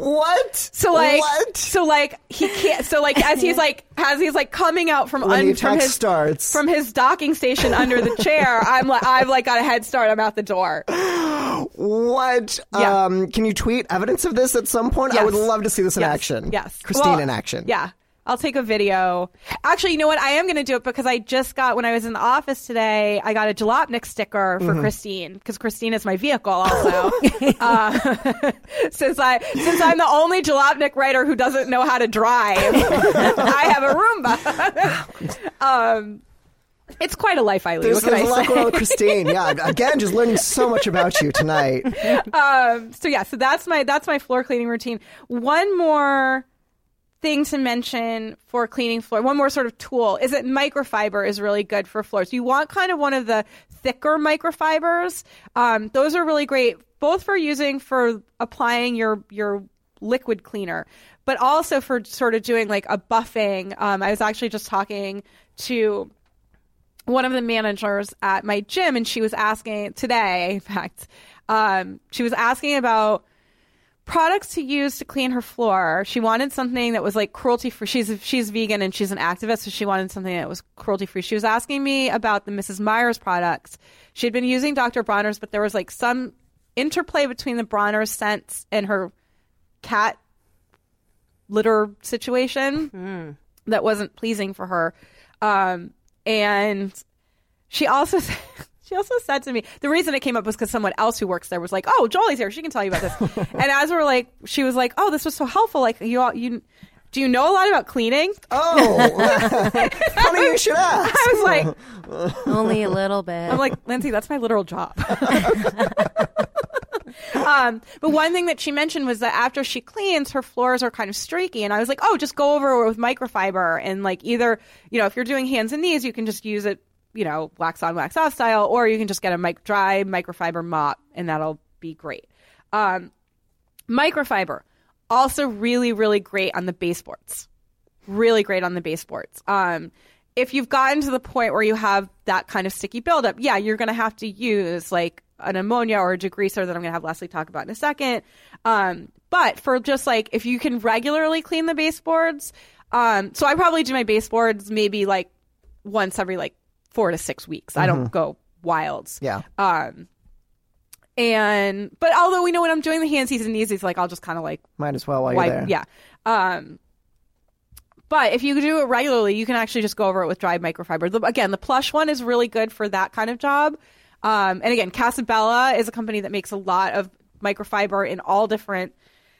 What? So like, what? so like he can't. So like, as he's like, as he's like coming out from When un, the from attack his starts. from his docking station under the chair, I'm like, I've like got a head start. I'm out the door. What? Yeah. Um, can you tweet evidence of this at some point? Yes. I would love to see this in Yes. action. Yes, Christine Well, in action. Yeah. I'll take a video. Actually, you know what? I am going to do it because I just got, when I was in the office today, I got a Jalopnik sticker for Mm-hmm. Christine, because Christine is my vehicle also. uh, since I since I'm the only Jalopnik writer who doesn't know how to drive, I have a Roomba. um, it's quite a life I lead. There's, What can there's I a lot say? going on with Christine. Yeah, again, just learning so much about you tonight. Um, so yeah, so that's my that's my floor cleaning routine. One more thing to mention for cleaning floor, one more sort of tool, is that microfiber is really good for floors. You want kind of one of the thicker microfibers. Um, those are really great, both for using for applying your your liquid cleaner, but also for sort of doing like a buffing. Um, I was actually just talking to one of the managers at my gym, and she was asking today, in fact, um, she was asking about products to use to clean her floor. She wanted something that was like cruelty free. She's she's vegan and she's an activist, so she wanted something that was cruelty free. She was asking me about the Missus Myers products. She had been using Doctor Bronner's, but there was like some interplay between the Bronner's scents and her cat litter situation mm. that wasn't pleasing for her. Um, and she also She also said to me, the reason it came up was because someone else who works there was like, "Oh, Jolie's here; she can tell you about this." And as we were like, she was like, "Oh, this was so helpful. Like, you all, you do you know a lot about cleaning?" Oh, funny you should ask. I was like, Only a little bit. I'm like, Lindsay, that's my literal job. um, but one thing that she mentioned was that after she cleans, her floors are kind of streaky, and I was like, "Oh, just go over it with microfiber, and like either, you know, if you're doing hands and knees, you can just use it, you know, wax on, wax off style, or you can just get a mic- dry microfiber mop, and that'll be great." Um, microfiber, also really, really great on the baseboards. Really great on the baseboards. Um, if you've gotten to the point where you have that kind of sticky buildup, yeah, you're going to have to use like an ammonia or a degreaser that I'm going to have Leslie talk about in a second. Um, but for just like, if you can regularly clean the baseboards, um, so I probably do my baseboards maybe like once every like four to six weeks. Mm-hmm. I don't go wild. Yeah. Um, and, but although we know when I'm doing the hand season knees, it's like, I'll just kind of like, might as well while wipe, you're there. yeah. Um, but if you do it regularly, you can actually just go over it with dried microfiber. The, again, the plush one is really good for that kind of job. Um, and again, Casabella is a company that makes a lot of microfiber in all different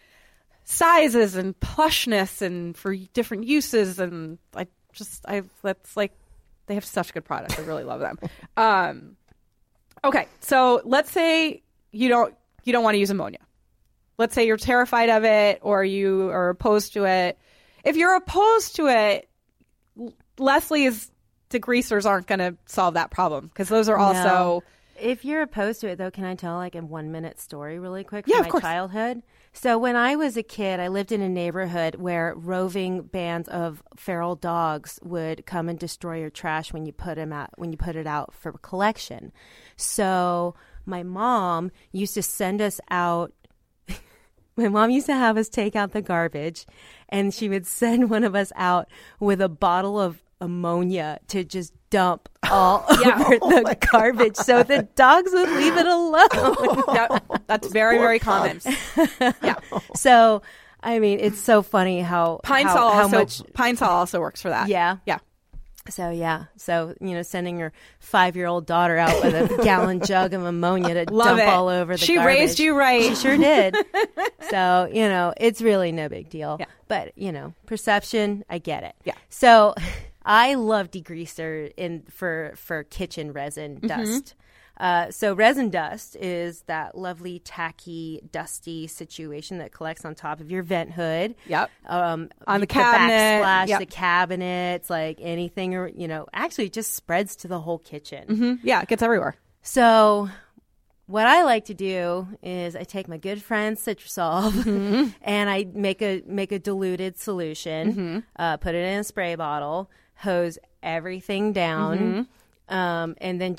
sizes and plushness and for different uses. And I just, I, that's like, they have such good products. I really love them. Um, okay. So let's say you don't, you don't want to use ammonia. Let's say you're terrified of it or you are opposed to it. If you're opposed to it, Leslie's degreasers aren't going to solve that problem because those are also... No. If you're opposed to it, though, can I tell like a one-minute story really quick from yeah, of my course. childhood? So when I was a kid, I lived in a neighborhood where roving bands of feral dogs would come and destroy your trash when you put them out, when you put it out for collection. So my mom used to send us out. My mom used to have us take out the garbage, and she would send one of us out with a bottle of ammonia to just dump all Yeah. over Oh the my garbage so the dogs would leave it alone. Yeah, that's very, very common. Yeah. So, I mean, it's so funny how Pine how, Sol how also much. Pine Sol also works for that. Yeah. Yeah. So yeah, so you know, sending your five-year-old daughter out with a gallon jug of ammonia to Love dump it. all over the She garbage. raised you right. She sure did. So you know, it's really no big deal. Yeah. But you know, perception, I get it. Yeah. So I love degreaser in for for kitchen resin Mm-hmm. dust. Uh, so resin dust is that lovely, tacky, dusty situation that collects on top of your vent hood. Yep. Um, On the the cabinet. backsplash, Yep. the cabinets, like anything, or you know, actually, it just spreads to the whole kitchen. Mm-hmm. Yeah, it gets everywhere. So, what I like to do is I take my good friend Citrusolve Mm-hmm. and I make a make a diluted solution, Mm-hmm. uh, put it in a spray bottle, hose everything down, Mm-hmm. um, and then just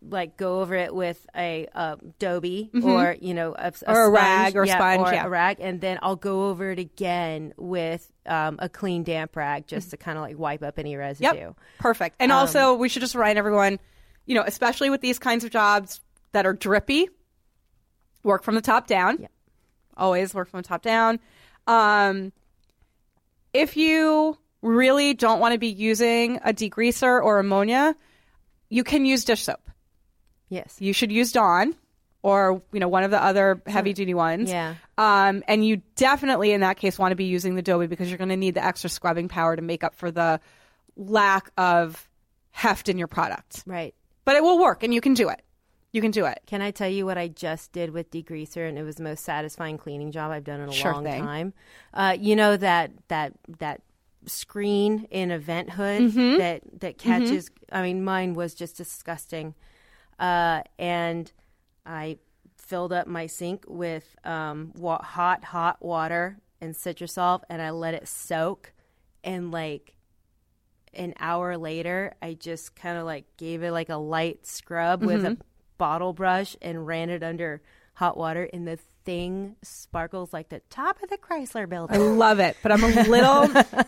like go over it with a uh, Dobie Mm-hmm. or you know a, a Or a sponge, rag or yeah, sponge, or yeah. a rag, and then I'll go over it again with um, a clean damp rag just to kind of like wipe up any residue. Yep. Perfect. And Um, also, we should just remind everyone, you know, especially with these kinds of jobs that are drippy, work from the top down. Yep. Always work from the top down. Um, if you really don't want to be using a degreaser or ammonia, you can use dish soap. Yes. You should use Dawn or, you know, one of the other heavy-duty ones. Yeah. Um, and you definitely, in that case, want to be using the Dobie because you're going to need the extra scrubbing power to make up for the lack of heft in your product. Right. But it will work, and you can do it. You can do it. Can I tell you what I just did with degreaser, and it was the most satisfying cleaning job I've done in a Sure long thing. time. Uh, you know that that that screen in a vent hood Mm-hmm. that that catches. I mean, mine was just disgusting, uh, and I filled up my sink with um, wa- hot hot water and Citrusol, and I let it soak, and like an hour later, I just kind of like gave it like a light scrub Mm-hmm. with a bottle brush and ran it under hot water, and the thing sparkles like the top of the Chrysler I building. love it, but I'm a little,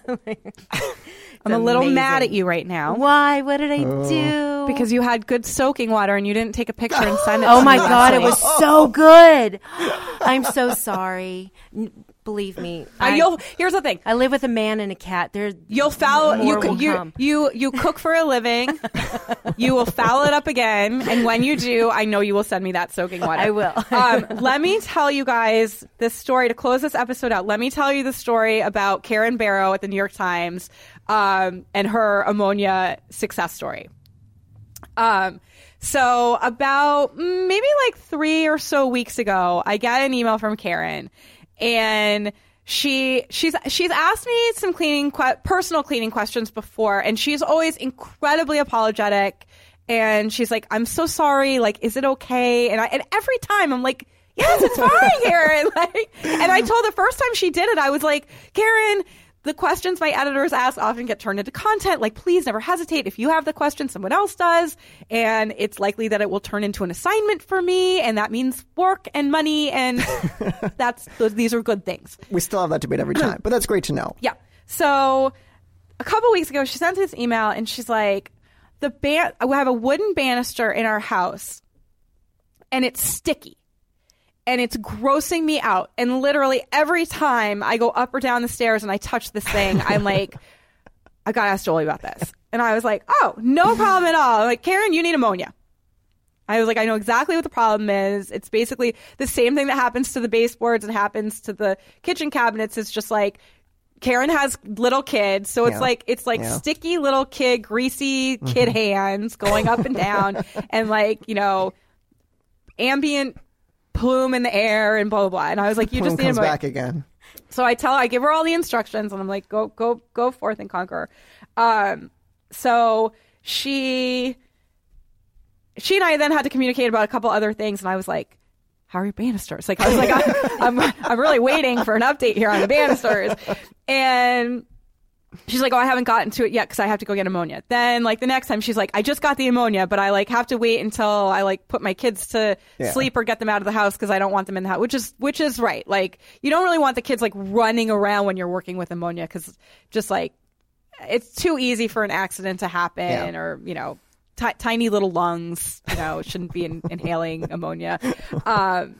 I'm a little amazing. mad at you right now Why? What did I do? because you had good soaking water and you didn't take a picture and send it. Oh to my me God, last it week. was so good. I'm so sorry. N- Believe me. Uh, I, you'll, here's the thing. I live with a man and a cat. There's You'll foul you more will you, come. you you cook for a living. You will foul it up again, and when you do, I know you will send me that soaking water. I will. um, let me tell you guys this story to close this episode out. Let me tell you the story about Karen Barrow at the New York Times um, and her ammonia success story. Um, so about maybe like three or so weeks ago, I got an email from Karen, and she she's she's asked me some cleaning que- personal cleaning questions before, and she's always incredibly apologetic. And she's like, "I'm so sorry. Like, is it okay?" And I and every time I'm like, "Yes, it's fine, Karen." Like, and I told the first time she did it, I was like, "Karen, the questions my editors ask often get turned into content. Like, please never hesitate. If you have the question, someone else does. And it's likely that it will turn into an assignment for me. And that means work and money. And that's those, these are good things." We still have that debate every time, but that's great to know. Yeah. So a couple weeks ago, she sent this email and she's like, the ban- we have a wooden banister in our house and it's sticky. And it's grossing me out. And literally every time I go up or down the stairs and I touch this thing, I'm like, I got to ask Jolie about this. And I was like, oh, no problem at all. I'm like, Karen, you need ammonia. I was like, I know exactly what the problem is. It's basically the same thing that happens to the baseboards and happens to the kitchen cabinets. It's just like Karen has little kids. So it's Yeah. like, it's like Yeah. sticky little kid, greasy kid hands going up and down and like, you know, ambient plume in the air and blah blah blah. And I was like, you Plume just need comes a back again. So I tell her, I give her all the instructions, and I'm like, go go go forth and conquer. Um, so she she and I then had to communicate about a couple other things, and I was like, how are your banisters? Like I was like, I'm, I'm I'm really waiting for an update here on the banisters, and she's like, oh, I haven't gotten to it yet because I have to go get ammonia. Then, like, the next time she's like, I just got the ammonia, but I, like, have to wait until I, like, put my kids to Yeah. sleep or get them out of the house because I don't want them in the house, which is which is right. Like, you don't really want the kids, like, running around when you're working with ammonia because just, like, it's too easy for an accident to happen Yeah. or, you know, t- tiny little lungs, you know, shouldn't be in- inhaling ammonia. Um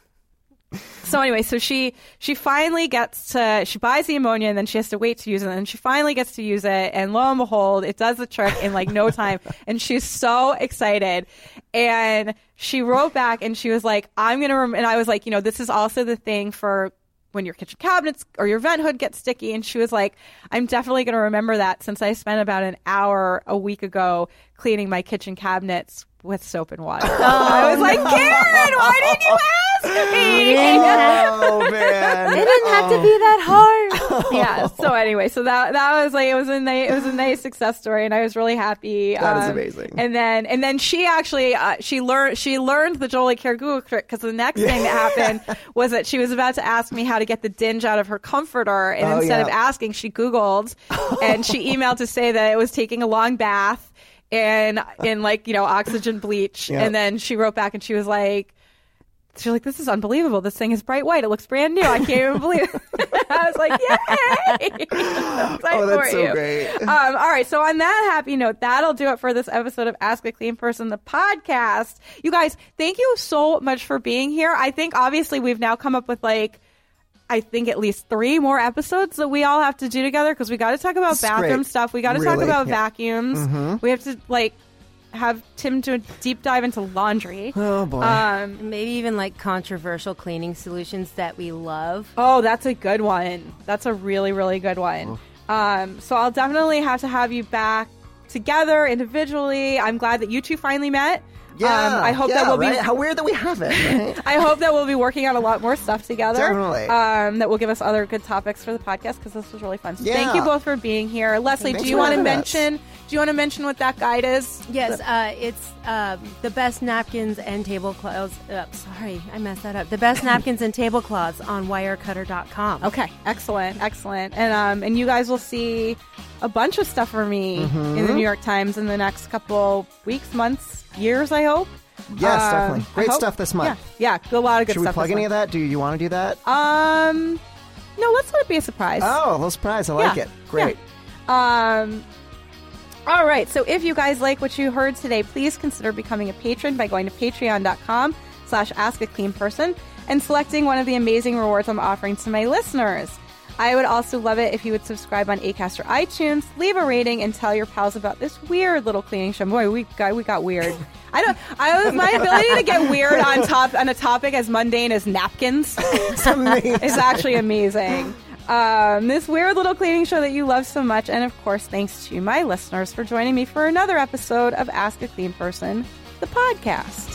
So anyway, so she she finally gets to she buys the ammonia and then she has to wait to use it, and then she finally gets to use it, and lo and behold, it does the trick in like no time, and she's so excited. And she wrote back and she was like, "I'm gonna," rem-, and I was like, you know, this is also the thing for when your kitchen cabinets or your vent hood gets sticky. And she was like, "I'm definitely gonna remember that since I spent about an hour a week ago cleaning my kitchen cabinets with soap and water." Oh, I was like, Karen, why didn't you ask me? Oh, man. It didn't have to be that hard. Yeah. So anyway, so that that was like it was a nice it was a nice success story, and I was really happy. That is Um, amazing. And then and then she actually uh, she learned she learned the Jolie Care Google trick because the next thing that happened was that she was about to ask me how to get the dinge out of her comforter, and Oh, instead yeah. of asking, she Googled and she emailed to say that it was taking a long bath. and in like, you know, oxygen bleach. Yep. And then she wrote back and she was like, she's like, this is unbelievable. This thing is bright white. It looks brand new. I can't even believe it. I was like, yay! Oh, that's for so you. great. Um, all right. So on that happy note, that'll do it for this episode of Ask a Clean Person, the podcast. You guys, thank you so much for being here. I think obviously we've now come up with like, I think at least three more episodes that we all have to do together because we got to talk about This is bathroom great. stuff. We got to Really, talk about yeah. vacuums. Mm-hmm. We have to like have Tim do a deep dive into laundry. Oh, boy. Um, Maybe even like controversial cleaning solutions that we love. oh, that's a good one. That's a really, really good one. Um, so I'll definitely have to have you back together individually. I'm glad that you two finally met. yeah, Um, I hope yeah, that we'll right? be. How weird that we haven't, right? I hope that we'll be working on a lot more stuff together. Definitely. Um, that will give us other good topics for the podcast because this was really fun. So Yeah. thank you both for being here. Leslie, Thanks do you for want to having us. mention? Do you want to mention what that guide is? Yes, uh, it's uh, the best napkins and tablecloths. Uh, sorry, I messed that up. The best napkins and tablecloths on wirecutter dot com. Okay, excellent, excellent, and um, and you guys will see a bunch of stuff for me Mm-hmm. in the New York Times in the next couple weeks, months, years. I hope. Yes, Um, definitely. I Great hope- stuff this month. Yeah, yeah, a lot of good Should we stuff. plug this any month. of that? Do you want to do that? Um, no, let's let it be a surprise. Oh, a little surprise. I like Yeah, it. Great. yeah. Um, all right. So if you guys like what you heard today, please consider becoming a patron by going to patreon dot com slash ask a clean person and selecting one of the amazing rewards I'm offering to my listeners. I would also love it if you would subscribe on Acast or iTunes, leave a rating, and tell your pals about this weird little cleaning show. Boy, we got we got weird. I don't. I was my ability to get weird on top on a topic as mundane as napkins. It's amazing. It's actually amazing. Um, this weird little cleaning show that you love so much. And of course, thanks to my listeners for joining me for another episode of Ask a Clean Person, the podcast.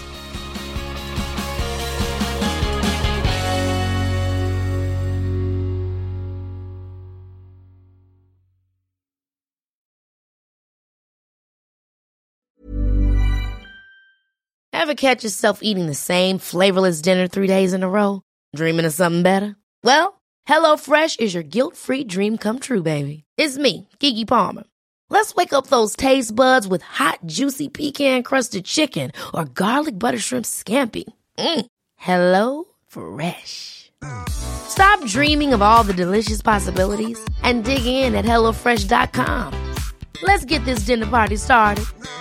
Ever catch yourself eating the same flavorless dinner three days in a row? Dreaming of something better? Well, HelloFresh is your guilt-free dream come true, baby. It's me, Keke Palmer. Let's wake up those taste buds with hot, juicy pecan-crusted chicken or garlic butter shrimp scampi. Mm. Hello Fresh. Stop dreaming of all the delicious possibilities and dig in at hello fresh dot com. Let's get this dinner party started.